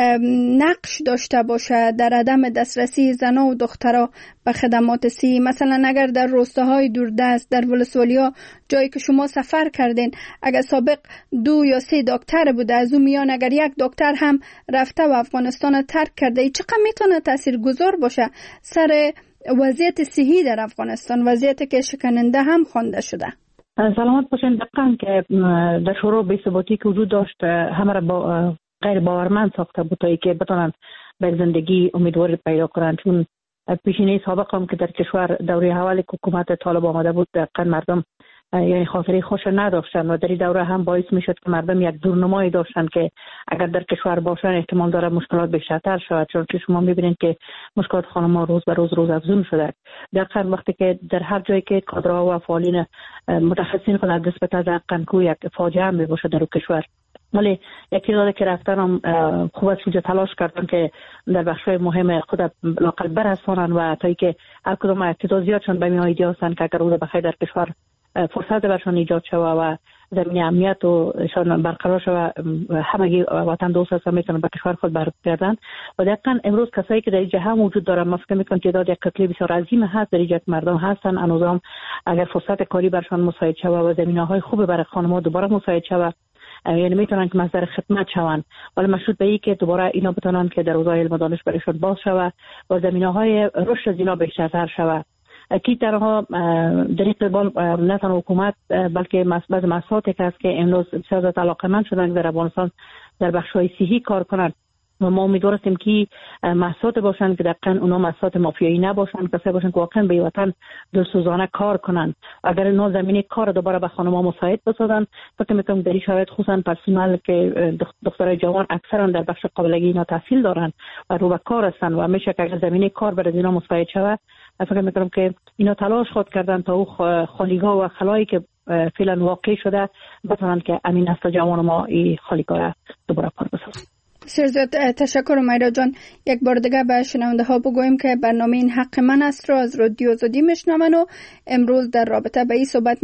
نقش داشته باشه در عدم دسترسی زنان و دخترها به خدمات صحی؟ مثلا اگر در روستاهای دوردست، در ولسوالی‌ها جایی که شما سفر کردین، اگر سابق 2 یا 3 دکتر بوده، از اون میان اگر یک دکتر هم رفته و افغانستان ترک کرده، چقدر میتونه تاثیرگذار باشه سر وضعیت صحی در افغانستان، وضعیتی که شکننده هم خوانده شده؟ سلامت باشین. دقیقاً که در شروع بی‌ثباتی که وجود داشت همه را غیر باورمند ساخته بود تا اینکه بتونن به زندگی امیدواری پیدا کنند. چون پیشینه سابق هم که در کشور دوره اول حکومت طالب آمده بود دقیقاً مردم یعنی خاطره خوش نداشتن و در این دوره هم باعث میشد که مردم یک دورنمایی داشتن که اگر در کشور باشن احتمال داره مشکلات بیشتر شود، چون که شما میبینید که مشکلات خانم‌ها روز به روز افزون شده. دقیقاً وقتی که در هر جایی که کادرها و فعالین متخصصین خود دست به دقیقاً کو یک فاجعه می باشه در کشور، ولی یکی داده که رفتن هم خوب از وجود تلاش کردن که در بخش‌های مهم خود لاقل برسانن و تا اینکه هر کدوم اقتدار زیادشان به میان ایدی هستن که اگر روز بخیر در کشور فرصت برشان ایجاد شود و زمین امنیت و شان برقرار شود همگی وطن دوست هستن میتونن به کشور خود برگردن. و دقیقاً امروز کسایی که در اینجا هم وجود دارن ما فکر میکنم تعداد یک کتله بسیار عظیم هست در اینجا مردم هستن هنوزم اگر فرصت کاری برشان مساعد شود و زمینه‌های خوب برای خانم‌ها دوباره مساعد شود یعنی میتونن که مصدر خدمت شوند، ولی مشروط به این که دوباره اینا بتونن که در حوزه علم و دانش برایشون باز شود و زمینه‌های رشد از اینا بیشتر شود. اکید درها در این قبال نه تنها حکومت بلکه بعض مسائلی که هست که امروز بسیار علاقه‌مند شدن در افغانستان در بخش‌های صحی کار کنند و ما امیدواریم که محصولات باشن که دقیقاً اونا محصولات مافیایی نباشن، کسایی باشن که واقعاً به وطن دلسوزانه کار کنن. اگر اونا زمینه کار دوباره به خانم‌ها مساعد بسازن، فکر می‌کنم در این شرایط خصوصاً پرسنل که دخترای جوان اکثرا در بخش قابلگی اینا تحصیل دارن و رو به کار هستن و میشه که اگر زمینه کار برای اینا مساعد شود، فکر می‌کنم که اینا تلاش خود کردن تا او خالیگاه و خلایی که فعلا واقع شده بتونن که امین است جوان ما این خالیگاه دوباره کار بسازن. بسیار زیاد تشکر امیرا جان. یک بار دیگه به شنونده ها بگویم که برنامه این حق من است را از رادیو آزادی میشنون و امروز در رابطه به این صحبت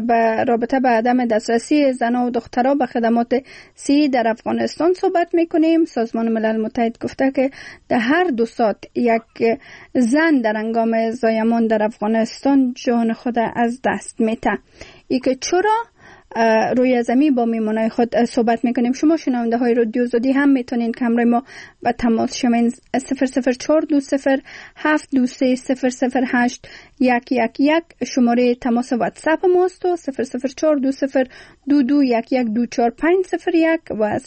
رابطه به عدم دسترسی زنان و دخترها به خدمات صحی در افغانستان صحبت میکنیم. سازمان ملل متحد گفته که در هر 2 ساعت یک زن در هنگام زایمان در افغانستان جان خود از دست میده. ای که چرا روی زمین با میمونای خود صحبت میکنیم. شما شنونده های رادیو آزادی هم میتونین که همراه ما به تماس شوین. 00420723008 شماره تماس واتساپ ماست و 0042022112450 و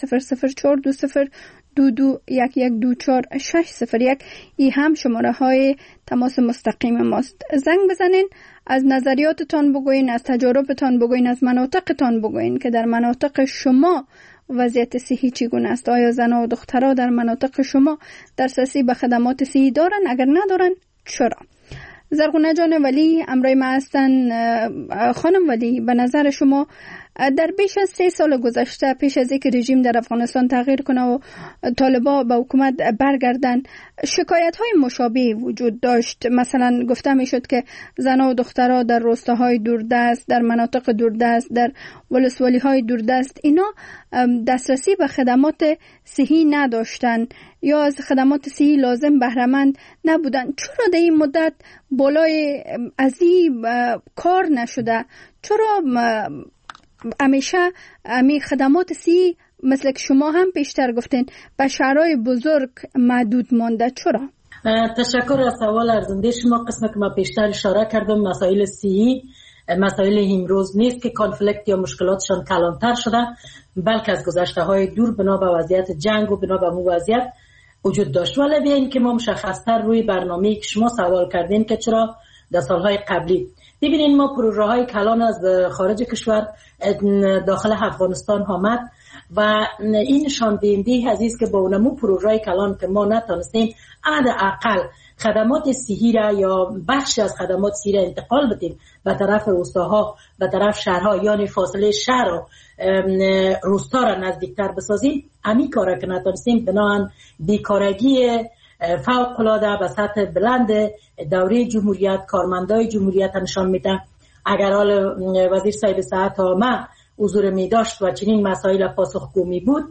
004202211240601 ای هم شماره های تماس مستقیم ماست. زنگ بزنین، از نظریاتتان بگوین، از تجاربتان بگوین، از مناطقتان بگوین که در مناطق شما وضعیت صحی چگونه است. آیا زنها و دخترها در مناطق شما دسترسی به خدمات صحی دارن؟ اگر ندارن چرا؟ زرغونه جان ولی امرای ما هستن. خانم ولی، به نظر شما در بیش از 3 سال گذشته پیش از اینکه رژیم در افغانستان تغییر کنه و طالبان به حکومت برگردن، شکایت های مشابه وجود داشت؟ مثلا گفته می شد که زنها و دخترها در روستاهای دوردست، در مناطق دوردست، در ولسوالی های دوردست اینا دسترسی به خدمات صحی نداشتن یا از خدمات صحی لازم بهره‌مند نبودن. چرا در این مدت بالای از این کار نشده؟ چرا همیشه امی خدمات صحی مثل که شما هم پیشتر گفتین به شهرهای بزرگ محدود مانده؟ چرا؟ تشکر از سوال ارزنده شما. قسمت که ما پیشتر اشاره کردم مسائل صحی مسائل امروز نیست که کانفلیکت یا مشکلاتشان کلانتر شده، بلکه از گذشته های دور بنا به وضعیت جنگ و بنا به مو وضعیت وجود داشت. ولی بیاین که ما مشخصتر روی برنامه‌ای که شما سوال کردین که چرا در سالهای قبلی، ببینین ما پروژه های کلان از خارج کشور داخل افغانستان آمد و این نشان دهنده عزیز که با اونمو پروژه های کلان که ما نتونستیم حداقل خدمات صحی را یا بخش از خدمات صحی را انتقال بدیم به طرف روستاها، به طرف شهرها، یعنی فاصله شهر و روستا را نزدیکتر بسازیم، همین کارا که نتونستیم بنابراین بیکارگی فوق العاده به سطح بلند دوره جمهوریت کارمندای جمهوریت نشان میده. اگر حال وزیر صاحب صحت ما حضور می داشت و چنین مسائل پاسخگو می بود،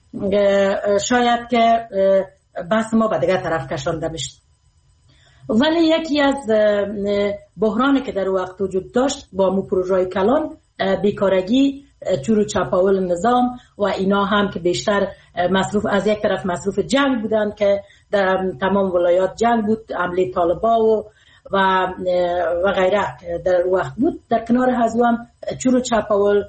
شاید که بحث ما به دیگر طرف کشانده میشد. ولی یکی از بحرانی که در وقت وجود داشت با مو پروژه کلان بیکارگی، چورو چپاول نظام و اینا هم که بیشتر مصروف از یک طرف مصروف جنگ بودن که در تمام ولایات جنگ بود، حمله طالبا و غیره در وقت بود. در کنار هزو هم چورو چپاول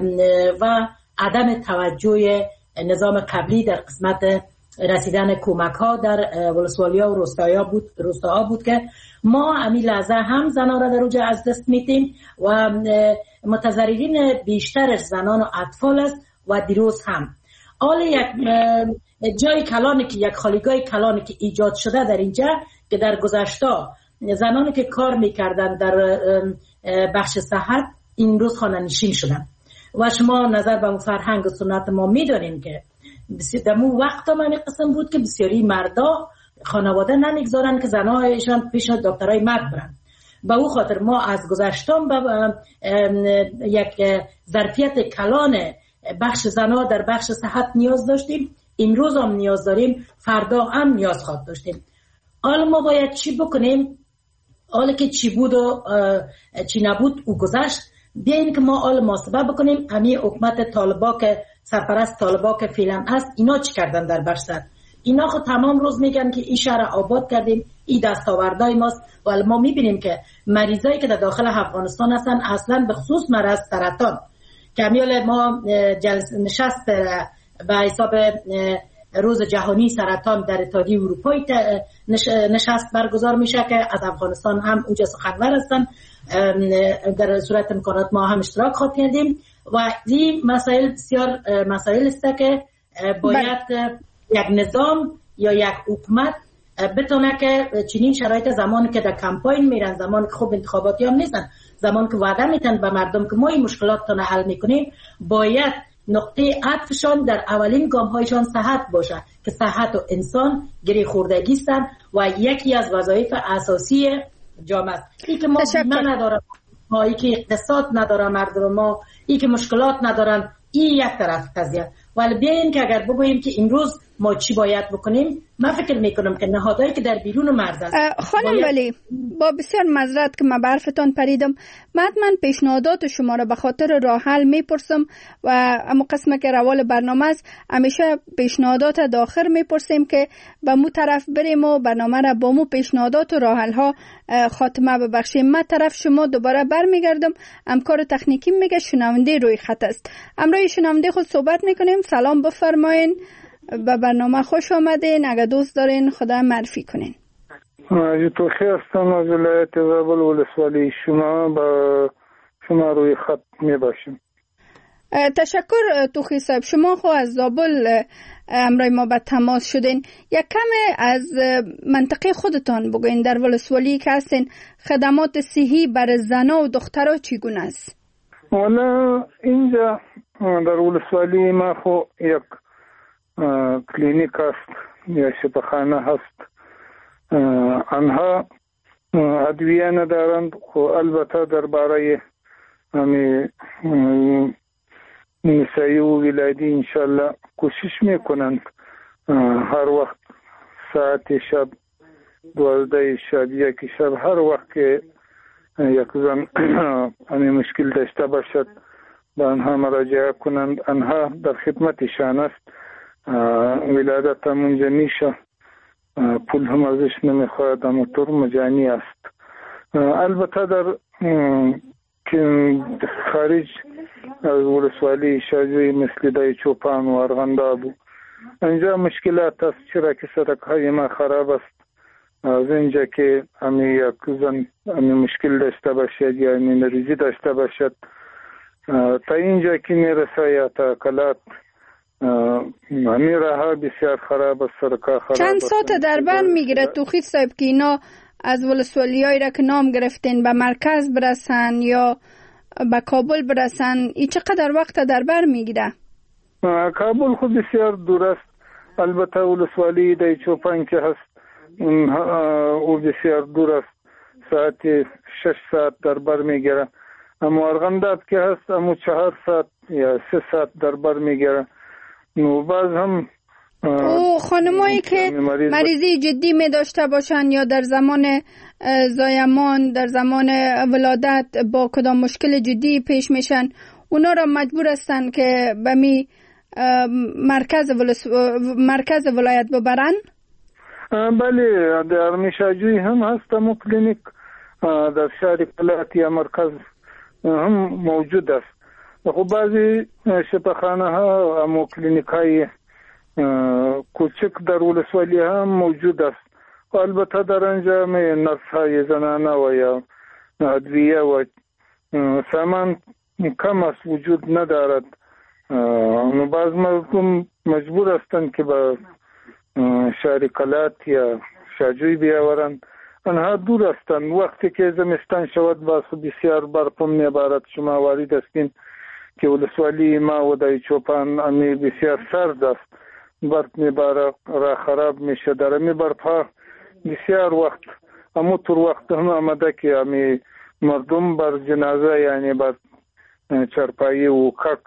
و عدم توجه نظام قبلی در قسمت رسیدن کمک ها در ولسوالی ها و روستاها بود که ما همین لحظه هم زنان را در اوج از دست میتیم و متضررین بیشتر زنان و اطفال است و دیروز هم حال یک جای کلانی که یک خالیگاه کلانی که ایجاد شده در اینجا که در گذشته زنانی که کار میکردن در بخش صحت این روز خانه نشین شدن و شما نظر به فرهنگ و سنت ما میدونیم که در مو وقت هم این قسم بود که بسیاری مردا خانواده نمیگذارن که زنهایشان پیش دکترای مرد برن. به او خاطر ما از گذشتم به یک ظرفیت کلان بخش زنها در بخش صحت نیاز داشتیم، امروز هم نیاز داریم، فردا هم نیاز خواهد داشتیم. حالا ما باید چی بکنیم؟ حالا که چی بود و چی نبود او گذشت، بیاییم که ما حال محاسبه بکنیم همین حکومت طالبا که سرپرست طالبا که فعلا است اینا چی کردن در بخشتر. اینا خود تمام روز میگن که این شهر آباد کردیم، این دستاوردهای ماست، ولی ما میبینیم که مریضایی که در داخل افغانستان هستن اصلا به خصوص مرض سرطان که همیال ما نشست به حساب روز جهانی سرطان در اتحادیه اروپایی نشست برگزار میشه که از افغانستان هم اونجا سخنور هستن، در صورت امکانات ما هم اشتراک خواهد کردیم و این مسائل بسیار مسائل است که باید یک نظام یا یک حکومت بتونه که چنین شرایط زمانی که در کمپاین میرن، زمانی که خوب انتخاباتی هم نیستن، زمانی که وعده میتن به مردم که ما این مشکلات رو حل میکنیم، باید نقطه عطفشان در اولین گام هایشان صحت باشه که صحت و انسان گره خوردگی هستند و یکی از وظایف اساسی جامعه است. این که ما بیمه ندارم، ما این که اقتصاد ندارم مردم ما، این که مشکلات ندارن، این یک طرف قضیه. ولی بیاین که اگر بگوییم که امروز ما چی باید بکنیم، من فکر میکنم که نهادهایی که در بیرون مرز است. خانم ولی با بسیار معذرت که من برفتان پریدم، من پیشنهادات شما را به خاطر راه حل میپرسم و اما قسمه که روال برنامه است همیشه پیشنهادات داخل میپرسیم که به مو طرف بریم و برنامه را با مو پیشنهادات و راه حل ها خاتمه ببخشیم. من طرف شما دوباره برمیگردم. همکار تکنیکی میگه شنونده روی خط است. امروز شنونده خود صحبت میکنیم. سلام بفرمایین، به برنامه خوش آمدین. اگه دوست دارین خدا معرفی کنین. توخی هستم از ولایت زابل ولسوالی شما، با شما روی خط می باشیم. تشکر توخی صاحب. شما خو از زابل امروز ما به تماس شدین. یک کم از منطقه خودتان بگوین، در ولسوالی که هستین خدمات صحی برای زنها و دخترها چگونه است؟ والا اینجا در ولسوالی ما خو یک کلینیک است یا شفاخانه هست. آنها ادویه ندارند، خو البته درباره نسایی و ولادی انشالله کوشش میکنند هر وقت ساعت شب 12 شب 1 شب هر وقت که یک زن مشکل داشته باشد به آنها مراجعه کنند. آنها در خدمتشان است. ولادت هم اونجا میشه، پول هم ازش نمیخواهد، اما طور مجانی است. البته در خارج از ولسوالی شاجوی مثل دای چوپان و ارغنداب اینجا مشکلات است، چرا که سرک های ما خراب است. از اینجا که یک زن مشکل داشته باشد یا مریضی داشته باشد تا اینجا که میرسه یا تا کلات راه بسیار خراب است، سرکا خراب. چند ساعت در بر میگیره توخی صاحب که اینا از ولسوالی هایی را که نام گرفتین به مرکز برسن یا به کابل برسن؟ ای چقدر وقت در بر میگیره؟ کابل خود بسیار دور است. البته ولسوالی دای چوپان که هست او بسیار دور است، ساعت 6 ساعت در بر میگیره. اما ارغنداب که هست امو 4 ساعت یا 3 ساعت در بر میگیره. نو باز هم خانمایی که مریضی جدی می داشته باشن یا در زمان زایمان در زمان ولادت با کدام مشکل جدی پیش میشن، اونا را مجبور هستن که به می مرکز ولایت ببرن؟ بله، در میشاجوی هم هست امو کلینیک، در شهر کلات یا مرکز هم موجود است. خب بعضی شفاخانه ها امو کلینیک های کوچک در ولسوالی هم موجود است. البته در انجام نرس های زنانه و یا ادویه و سامان کم است، وجود ندارد. بعض مردم مجبور هستند که به شهر کلات یا شاجوی بیاورند. آنها دور هستند. وقتی که زمستان شود باز بسیار برف میبارد. شما وارد هستین که ولسوالی ما و دای چوپان بسیار سرد است، برف میباره، راه خراب میشه. در امی برف ها بسیار وقت اما طور وقت هم آمده که مردم بر جنازه یعنی بر چرپایی و کٹ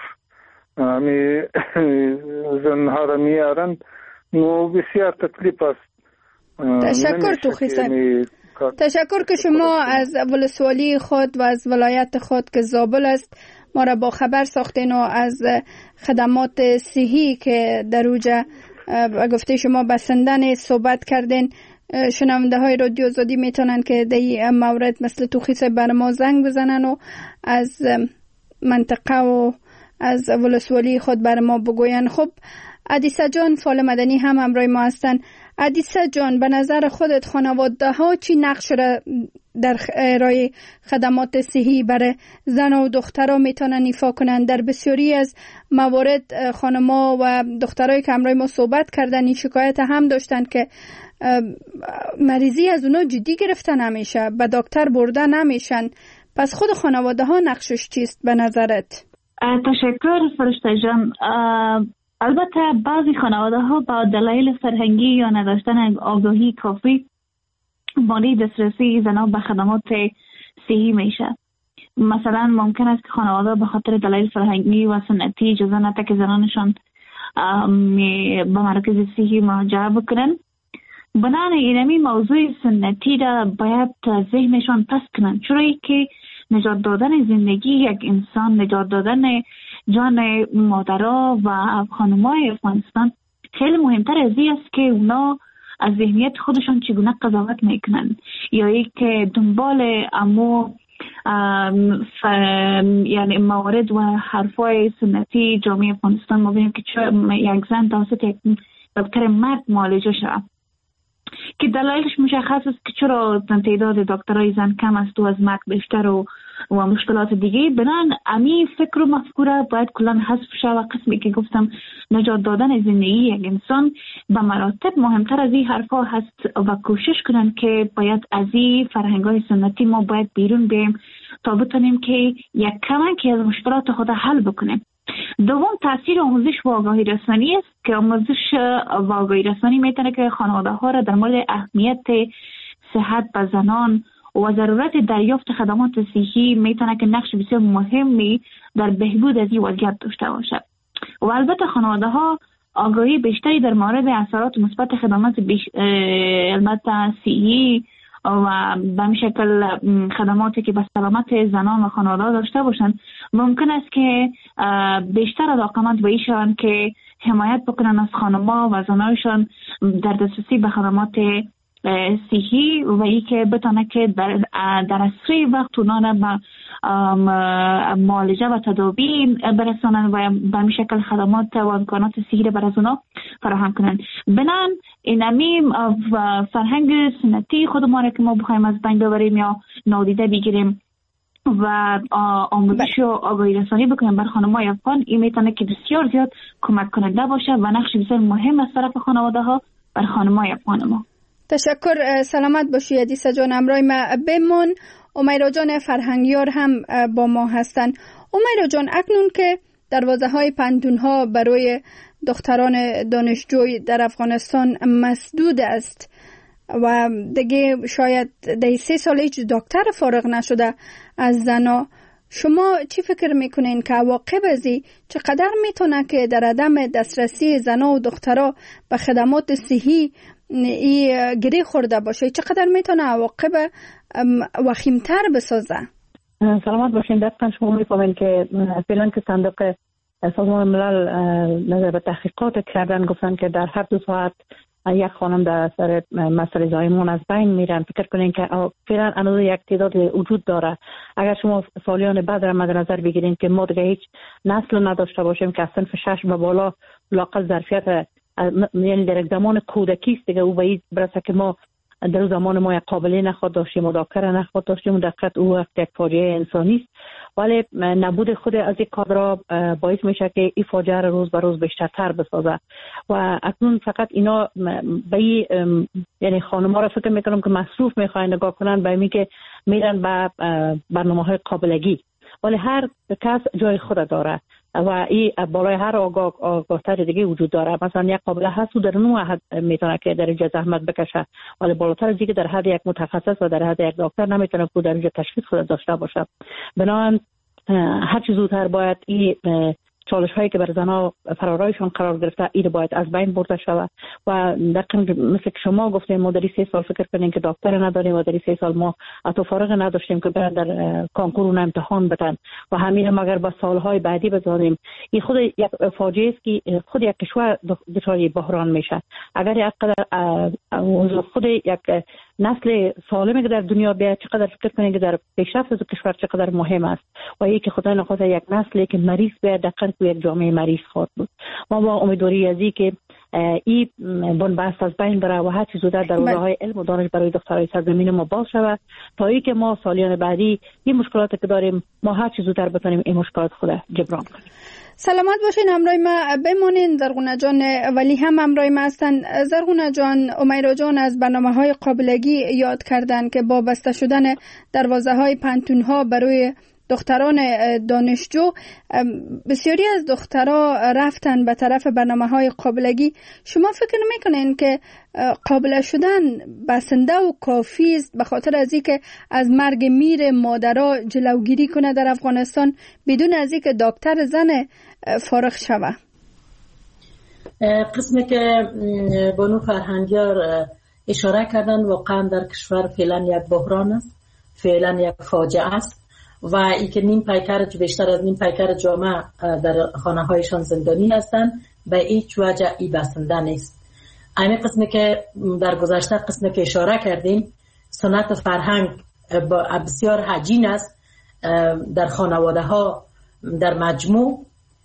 زنها را میارند. نو بسیار تکلیف است. تشکر توخی صاحب. تشکر که شما از ولسوالی خود و از ولایت خود که زابل است ما را با خبر ساختین و از خدمات صحی که در اوجه گفته شما بسندن صحبت کردین. شنونده های رادیو آزادی میتونن که در این مورد مثل توخی صاحب بر ما زنگ بزنن و از منطقه و از ولسوالی خود بر ما بگوین. خب عدیسه جان فال مدنی هم همراه ما هستن. عدیسه جان، به نظر خودت خانواده ها چی نقش را در ارائه خدمات صحی برای زن و دخترها میتونن ایفا کنن؟ در بسیاری از موارد خانما و دخترایی که همراه ما صحبت کردن این شکایت هم داشتن که مریضی از اونا جدی گرفتن نمیشه، به دکتر برده نمیشن. پس خود خانواده ها نقشش چیست به نظرت؟ تشکر فرشته جان. البته بعضی خانواده ها با دلایل فرهنگی یا نداشتن آگاهی کافی مانع دسترسی زنان به خدمات صحی میشه. مثلا ممکن است که خانواده به خاطر دلایل فرهنگی و سنتی اجازه نده که زنانشان به مراکز صحی مراجعه بکنن بنان اینمی موضوع سنتی را باید ذهنشان پس کنن، چرا که نجات دادن زندگی یک انسان، نجات دادن جان مادرها و خانمای افغانستان خیلی مهمتر از این است که اونا از ذهنیت خودشان چگونه قضاوت میکنن یا یک که دنبال امو یعنی موارد و حرفای سنتی جامعه افغانستان ما بینیم که یک زن توسط یک دکتر مرد معالجه شد که دلایلش مشخص است که چرا تعداد دکترای زن کم است و از مرد بیشتر و مشکلات دیگه. بنان امی فکر و مفکوره باید کلان حذف شود و قسمی که گفتم نجات دادن زندگی یک انسان به مراتب مهمتر از این حرفا هست و کوشش کنن که باید از این فرهنگ‌های سنتی ما باید بیرون بیم تا بتونیم که یک کمکی از مشکلات خود حل بکنیم. دوم تاثیر آموزش و آگاهی رسانی است که آموزش و آگاهی رسانی میتونه که خانواده ها را در مورد اهمیت صحت به زنان و ضرورت دریافت خدمات صحی میتونه که نقش بسیار مهمی در بهبود از این وضعیت داشته باشد و البته خانواده ها آگاهی بیشتری در مورد اثرات مثبت خدمات البته صحی و به همین شکل خدماتی که به سلامت زنان و خانواده داشته باشند ممکن است که بیشتر علاقمند به ایشان که حمایت بکنن از خانم‌ها و زنانشان در دسترسی به خدمات صحی و ای که بتونه که در اسرع وقت اونا به معالجه و تداوی برسانن و به همین شکل خدمات و امکانات صحی را برای اونا فراهم کنن. بنان اینمی فرهنگ سنتی خود ما را که ما بخوایم از بین ببریم یا نادیده بگیریم و آموزش و آگاهی رسانی بکنیم بر خانم‌های افغان، این میتونه که بسیار زیاد کمک کننده باشه و نقش بسیار مهم از طرف خانواده ها بر خانم‌های افغان ما. تشکر، سلامت باشی عدیسه جان. همراه ما بمون. امیرا جان فرهنگیار هم با ما هستن. امیرا جان، اکنون که دروازه‌های پنتون‌ها برای دختران دانشجوی در افغانستان مسدود است و دیگه شاید در 3 سال هیچ دکتر فارغ نشده از زنا، شما چی فکر میکنین که عواقب ازی چقدر میتونه که در عدم دسترسی زنا و دخترها به خدمات صحی گری خورده باشه؟ چقدر میتونه عواقب وخیمتر بسازه؟ سلامت باشین. دقیقا شما میفهمین که فعلا که صندوق سازمان ملل نظر به تحقیقات کردن، گفتن که در هر 2 ساعت یک خانم در سر مسئله زایمان از بین میرن. فکر کنین که فعلا هنوز یک تعداد وجود داره. اگر شما سالیان بعد را مد نظر بگیرین که ما دیگه هیچ نسل نداشته باشیم که از صنف 6 و بالا لاقل ظرفیت، یعنی در زمان کودکی است دیگه، او باید برسه که ما در زمان ما یک قابله نخواد داشتیم و دکتر نخواد داشتیم و دقیقت او وقت یک فاجعه انسانی است. ولی نبود خود از این کادرها باعث میشه که این فاجعه روز به روز بیشترتر بسازه و اکنون فقط اینا به یعنی خانم‌ها را فکر میکنم که مصروف میخواین نگاه کنن به اینی که میرن به برنامه‌های قابلگی، ولی هر کس جای خود داره و این بالای هر آگاهتر دیگه وجود داره. مثلا یک قابله هست و در نوع حد میتونه که درجه زحمت بکشه، ولی بالاتر از دیگه در حد یک متخصص و در حد یک دکتر نمیتونه که درجه تشخیص خود داشته باشه. بنابراین هر چه زودتر باید این چالش هایی که بر زنها فرارایشون قرار گرفته این باید از بین برده شود و دقیقاً مثل که شما گفتین ما در 3 سال فکر کنیم که دکتر نداریم و در 3 سال ما حتی فارغ نداشتیم که برن در کانکور و امتحان بدن و همین مگر با سالهای بعدی بذاریم. این خود یک فاجعه است که خود یک کشور دچار بحران میشه. اگر یک قدر خود یک نسل سالمی که در دنیا بیاد، چقدر فکر کنید که در پیشرفت از کشور چقدر مهم است و اینکه خدا نخواسته یک نسلی که مریض بیاد دقیقاً تو یک جامعه مریض خواهد بود. ما با امیدواری ازی که این بنبست از بین بره و هر چیز زودتر در راههای علم و دانش برای دخترای سرزمین ما باز شود تا اینکه ما سالیان بعدی این مشکلاتی که داریم ما هر چیز زودتر بتونیم این مشکلات خود جبران کنیم. سلامت باشین. همراه ما بمونین. زرغونه جان ولی هم همراه ما هستن. زرغونه جان، امیرا جان از برنامه‌های قابلگی یاد کردن که با بسته شدن دروازه‌های پنتون‌ها برای دختران دانشجو بسیاری از دخترها رفتن به طرف برنامه‌های قابلگی. شما فکر نمی‌کنین که قابل شدن بسنده و کافی است به خاطر از اینکه از مرگ میر مادرها جلوگیری کنه در افغانستان بدون از اینکه دکتر زن فارغ شود؟ قسمی که بانو فرهنگیار اشاره کردن واقعا در کشور فعلا یک بحران است، فعلا یک فاجعه است و ای که نیم پیکر بیشتر از نیم پیکر جامعه در خانه هایشان زندانی هستند به هیچ وجه ای بسنده نیست. همین قسمی که در گذشته قسمی که اشاره کردیم سنت فرهنگ بسیار حجین است در خانواده ها در مجموع،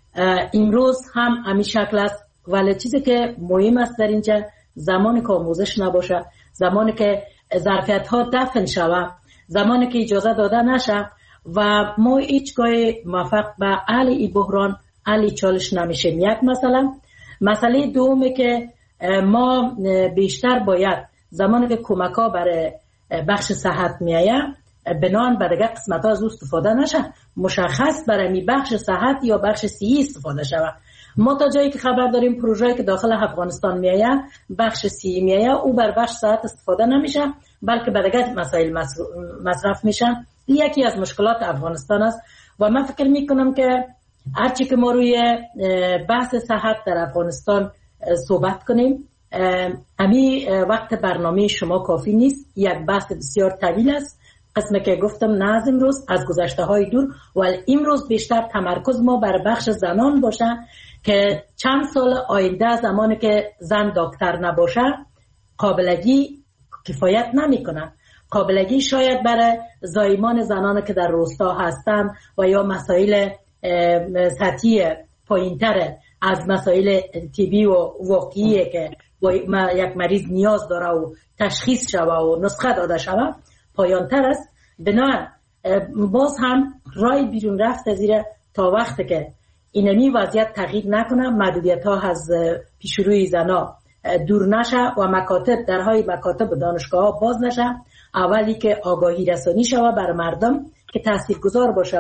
امروز هم همین شکل است. ولی چیزی که مهم است در اینجا زمانی که آموزش نباشه، زمانی که ظرفیت ها دفن شود، زمانی که اجازه داده نشه و ما هیچگاه موفق به حل این بحران حل چالش نمیشیم. یک مسئله دومی که ما بیشتر باید زمانی که کمک ها برای بخش صحت میایه بنان به دیگه قسمت ها از او استفاده نشه، مشخص برای می بخش صحت یا بخش صحی استفاده شود. ما تا جایی که خبر داریم پروژه‌ای که داخل افغانستان میایه بخش صحی میایه او بر بخش صحت استفاده نمیشه بلکه به دیگه مسائل مصرف میشه. یکی از مشکلات افغانستان است و من فکر میکنم که هرچی که ما روی بحث صحت در افغانستان صحبت کنیم امی وقت برنامه شما کافی نیست. یک بحث بسیار طویل است، قسمی که گفتم نه از امروز، از گذشته های دور، ولی امروز بیشتر تمرکز ما بر بخش زنان باشه که چند سال آینده زمانی که زن دکتر نباشه قابلگی کفایت نمی کنن. قابلگی شاید برای زایمان زنان که در روستا هستن و یا مسائل سطحی پایینتر از مسائل طبی و واقعیه که یک مریض نیاز داره و تشخیص شوه و نسخه داده شوه پایانتر است. بنابراین باز هم رای بیرون رفت زیره تا وقتی که اینمی وضعیت تغییر نکنه، محدودیت ها از پیشروی زنا دور نشه و مکاتب درهای مکاتب و دانشگاه ها باز نشه، اولی که آگاهی رسانی شوه بر مردم که تاثیرگذار باشه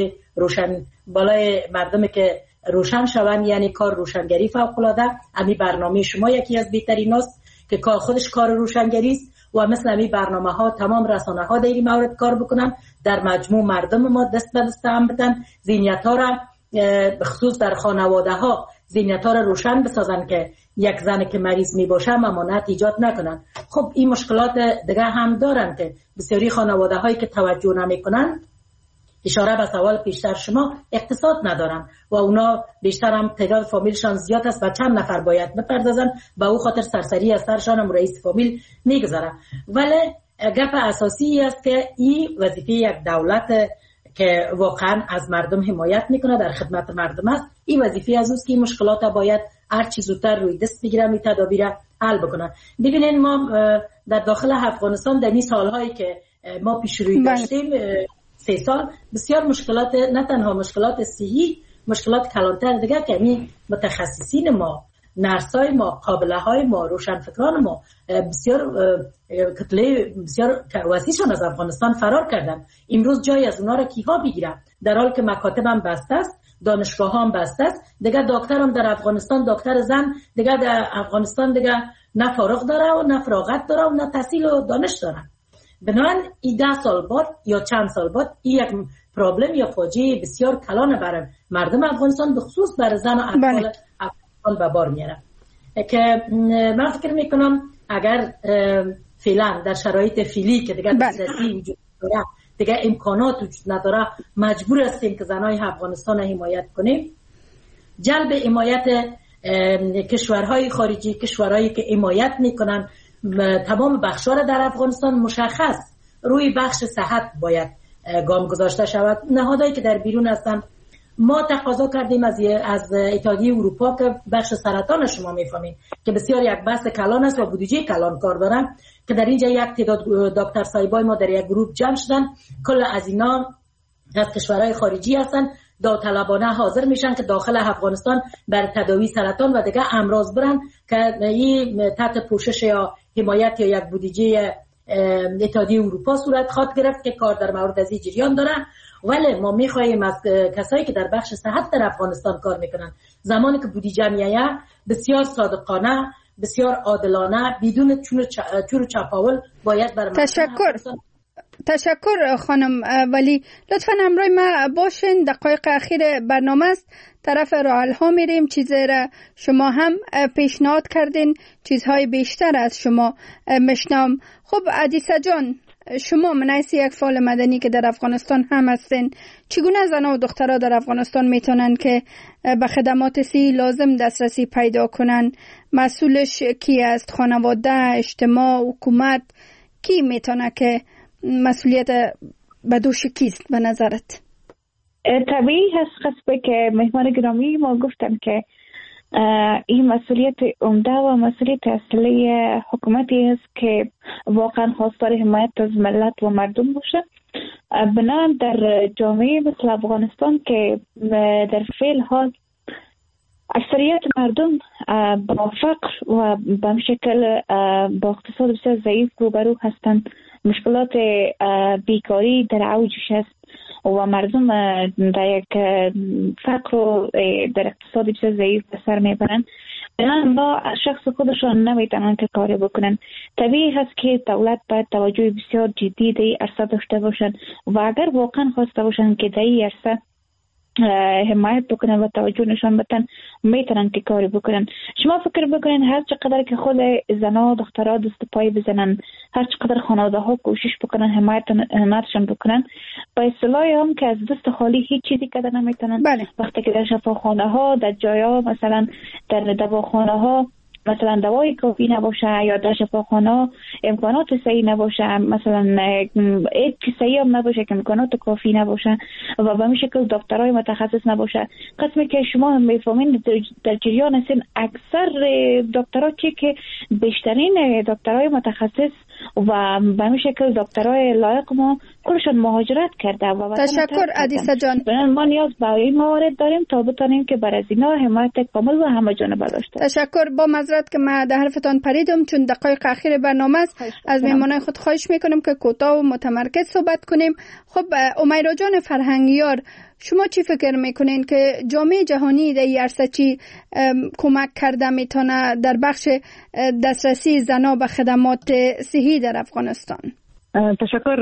بالای مردم که روشن شوند، یعنی کار روشنگری فوق العاده. امی برنامه شما یکی از بهترین است که کار خودش کار روشنگری است و مثل امی برنامه ها تمام رسانه ها در این مورد کار بکنن، در مجموع مردم ما دست به دست هم بدن، ذهنیت ها را بخصوص در خانواده ها ذهنیت ها را روشن بسازن که یک زن که مریض می باشه ممانعت ایجاد نکنن. خب این مشکلات دیگه هم دارن که بسیاری خانواده هایی که توجه نمی کنن، اشاره به سوال پیشتر شما، اقتصاد ندارن و اونا بیشتر هم تعداد فامیلشان زیاد است و چند نفر باید بپردازن، به او خاطر سرسری از سرشان هم رئیس فامیل میگذاره. ولی گپ اساسی است که این وظیفه یک دولت که واقعا از مردم حمایت میکنه، در خدمت مردم است، این وظیفه از اوست که مشکلات باید هر چی زودتر روی دست بگیرن، این تدابیر حل بکنن. ببینید ما در داخل افغانستان در این سالهایی که ما پیش روی داشتیم 3 سال بسیار مشکلات، نه تنها مشکلات صحی، مشکلات کلانتر دیگه که همین متخصصین ما، نرسای ما، قابله های ما، روشنفکران ما بسیار کتله بسیار وسیعشان از افغانستان فرار کردن. امروز جای از اونا را کیها بگیرن؟ در حال که مکاتب هم بسته است، دانشگاه هم بسته است، دیگه دکتر هم در افغانستان، دکتر زن دیگه در افغانستان دیگه نه فارغ داره و نه فراغت داره و نه تحصیل و دانش داره. بنابراین این 10 سال بعد یا چند سال بعد این یک پرابلم یا فاجعه بسیار کلان برای مردم افغانستان، به خصوص برای زن و اطفال افغانستان به بار میاره که من فکر میکنم اگر فعلا در شرایط فعلی که دیگه دسترسی وجود داره، دیگه امکانات وجود نداره، مجبور هستیم که زنای افغانستان را حمایت کنیم. جلب حمایت کشورهای خارجی، کشورهایی که حمایت میکنن تمام بخش‌ها را در افغانستان، مشخص روی بخش صحت باید گام گذاشته شود. نهادهایی که در بیرون هستن، ما تقاضا کردیم از اتحادیه اروپا که بخش سرطان شما میفهمین که بسیار یک بحث کلان است و بودجه کلان کار دارن، که در اینجا یک تعداد دکتر صاحبای ما در یک گروه جمع شدن، کل از اینا از کشورهای خارجی هستن، داوطلبانه حاضر میشن که داخل افغانستان بر تداوی سرطان و دیگه امراض برن که این تحت پوشش یا حمایت یا یک بودجه اتحادیه اروپا صورت خواهد گرفت که کار در مورد از این جریان داره. ولی ما میخواهیم از کسایی که در بخش صحت در افغانستان کار میکنن، زمانی که بودجه میایه بسیار صادقانه، بسیار عادلانه، بدون چور و چپاول باید بر تشکر تشکر خانم ولی. لطفا همراه ما باشین، دقایق اخیر برنامه است، طرف راه ها میریم. چیزی را شما هم پیشنهاد کردین، چیزهای بیشتر از شما مشنام. خب عدیسه جان، شما منعیس یک فعال مدنی که در افغانستان هم هستین، چگونه زنها و دخترها در افغانستان میتونن که به خدمات صحی لازم دسترسی پیدا کنن؟ مسئولش کی است؟ خانواده، اجتماع، حکومت؟ کی میتونه که مسئولیت به دوش کیست به نظرت؟ طبیعی هست خصبه که مهمان گرامی ما گفتم که این مسئولیت عمده و مسئولیت اصلی حکومتی است که واقعا خواستار حمایت از ملت و مردم باشه. بنابراین در جامعه مثل افغانستان که در فعل حال اکثریت مردم با فقر و به شکل با اقتصاد بسیار ضعیف روبرو هستند، مشکلات بیکاری در اوجش است و مردم در یک فقر و در اقتصاد بسیار ضعیف به سر میبرند. بنابراین با شخص خودشان نمیتونن که کاری بکنن. طبیعی هست که دولت باید توجه بسیار جدی در این عرصه داشته باشند و اگر واقعا خواسته باشند که در این عرصه حمایت بکنن و توجه نشان بدن، میتونن که کاری بکنن. شما فکر بکنین هر چقدر که خود زنها و دخترها دست پای بزنن، هر چقدر خانواده ها کوشش بکنن حمایتشان بکنن، با اصطلاح هم که از دست خالی هیچ چیزی کده نمیتونن. وقتی که در شفاخانه ها، در جایا مثلا در دواخانه ها مثلا دوای کافی نباشه یا در شفاخانه امکانات صحیح نباشه، مثلا ایک صحیح هم نباشه که امکانات کافی نباشه و به این شکل دکترای متخصص نباشه. قسمی که شما میفهمین در جریان هستین اکثر دکترها چی که بیشترین دکترای متخصص و به این شکل دکترای لایق ما کلشون مهاجرت کرده. و تشکر عدیسه جان. ما نیاز به این موارد داریم تا بتونیم که بر از اینا حمایت کامل و همه جانبه داشته. تشکر. با معذرت که من در حرفتان پریدم چون دقایق اخیر برنامه است، از مهمانای خود خواهش میکنم که کوتاه و متمرکز صحبت کنیم. خب امیرا جان فرهنگیار، شما چی فکر میکنین که جامعه جهانی در این عرصه چی کمک کرده میتونه در بخش دسترسی زنها به خدمات صحی در افغانستان؟ تشکر.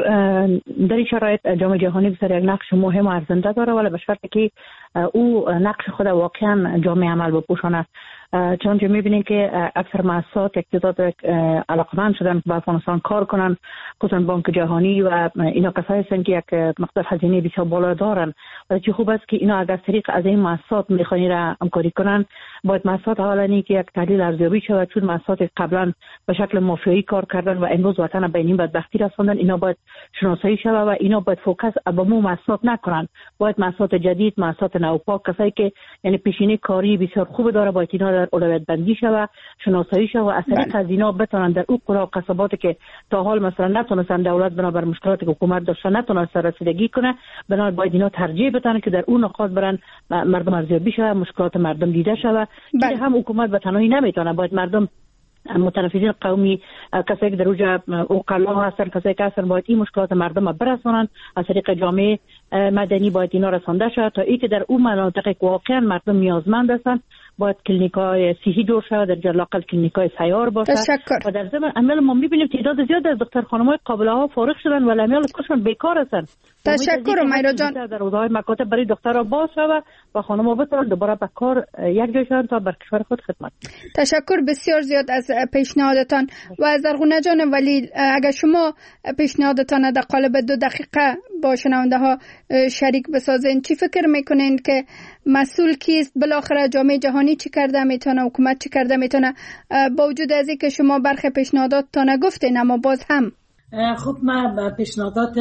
در این شرایط جامعه جهانی بسیار یک نقش مهم و ارزنده داره، ولی به شرطی که او نقش خود واقعا جامعه عمل بپوشاند. چون میبینیم که اکثر مؤسسات اقتصاد علاقمند شدن با افغانستان کار کنن، خصوصا بانک جهانی و اینا کسایی هستند که یک مقدار هزینه بسیار بالا دارن. ولی چه خوب است که اینا اگر طریق از این مؤسسات میخوانی را همکاری کنن، باید مؤسسات اولا که یک تحلیل ارزیابی شود، چون مؤسسات قبلا به شکل مافیایی کار کردن و امروز وطن به این بدبختی رسوندن، اینا باید شناسایی شود و اینا باید فوکس به مو مؤسسات نکنن. باید مؤسسات جدید، مؤسسات نوپا، کسایی که یعنی پیشینه کاری بسیار خوب داره، باید اینا در اولویت بندی شود، شناسایی شود و از طریق از اینا بتونن در اون قرا و قصباتی که تا حال مثلا نتونستن دولت بنابر مشکلاتی که حکومت داشته نتونست رسیدگی کنه، بنابراین باید اینا ترجیح بدن که در اون نقاط برن مردم ارزیابی شود، مشکلات مردم دیده شود. که هم حکومت به تنهایی نمیتونه، باید مردم متنفذین قومی، کسایی که در اوج اوقلا هستن، کسایی که هستن، باید این مشکلات مردم را برسونن از طریق جامعه مدنی، باید اینا رسانده شود تا اینکه در اون مناطقی که واقعا مردم نیازمند هستن باید کلینیکای صحی دور شود، در جلاقل کلینیکای سیار باشه. و در ضمن عمل ما میبینیم تعداد زیاد از دکتر خانم‌های قابله ها فارغ شدن و عمل کشون بیکار هستن. تشکر امیرا جان. در روزهای مکاتب برای دکترها باز شود و خانم‌ها بتونن دوباره به کار یک جای شدن تا بر کشور خود خدمت. تشکر بسیار زیاد از پیشنهادتان. و زرغونه جان ولی اگر شما پیشنهادتان در قالب 2 دقیقه با شنونده ها شریک بسازین، چی فکر میکنین که مسئول کیست؟ بالاخره جامعه جهانی چی کرده میتونه، حکومت چی کرده میتونه، با وجود از اینکه شما برخی پیشنهاداتتان گفتین اما باز هم؟ خب من پیشنهادات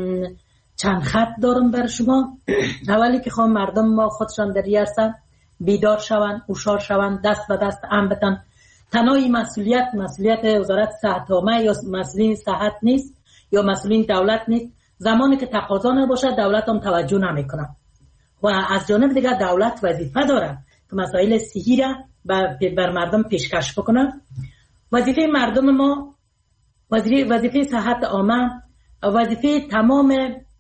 چند خط دارم بر شما. اولی که خواهم مردم ما خودشان در عرصه بیدار شوند، هوشیار شوند، دست به دست هم بدن. تنهایی مسئولیت وزارت صحت عامه یا مسئولین صحت نیست یا مسئولین دولت نیست. زمانی که تقاضا نباشه دولت هم توجه نمیکنه. و از جانب دیگر دولت وظیفه داره که مسائل صحی را بر مردم پیشکش بکنه. وظیفه مردم ما، وظیفه صحت عامه، وظیفه تمام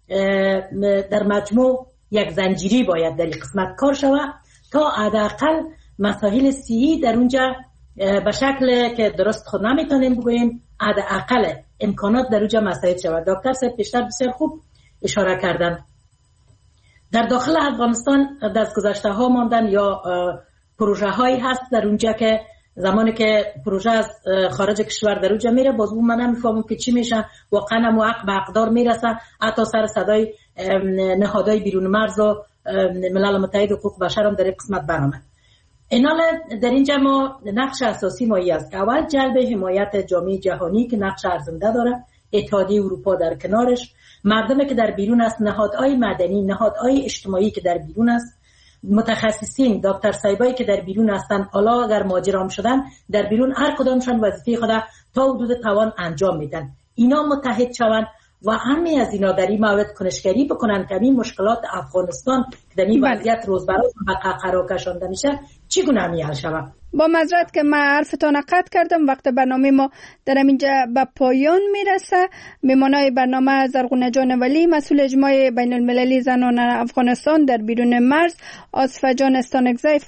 در مجموع یک زنجیری باید در این قسمت کار شود تا حداقل مسائل صحی در اونجا به شکل که درست خود نمیتونیم بگوییم حداقل امکانات در اونجا مساعد شود. دکتر صاحب پیشتر بسیار خوب اشاره کردن. در داخل افغانستان دستگذشته ها ماندن یا پروژه هایی هست در اونجا که زمانی که پروژه از خارج کشور در اونجا میره، باز من نمیفهمم که چی میشه، واقعا مو حق به حقدار میرسه، حتی سر صدای نهادهای بیرون مرز و ملل متحد حقوق بشر هم در این قسمت برآمد. اینال در اینجا ما نقش اساسی ما است که اول جلب حمایت جامعه جهانی که نقش ارزنده داره، اتحادیه اروپا در کنارش، مردمی که در بیرون است، نهادهای مدنی، نهادهای اجتماعی که در بیرون است، متخصصین، دکتر صاحبایی که در بیرون هستند، حالا اگر مهاجرام شدن در بیرون، هر کدامشون وظیفه خود تا حدود توان انجام میدن. اینا متحد شوند و همه از اینا در این مورد کنشگری بکنن که این مشکلات افغانستان که در این وضعیت روز به روز به قرار کشانده میشه چگونه حل شود. با معذرت که من حرفتان قطع کردم، وقت برنامه ما در اینجا به پایان میرسه. میمانای برنامه زرغونه جان ولی، مسئول اجماع بین المللی زنان افغانستان در بیرون مرز، آصفه جان استانکزی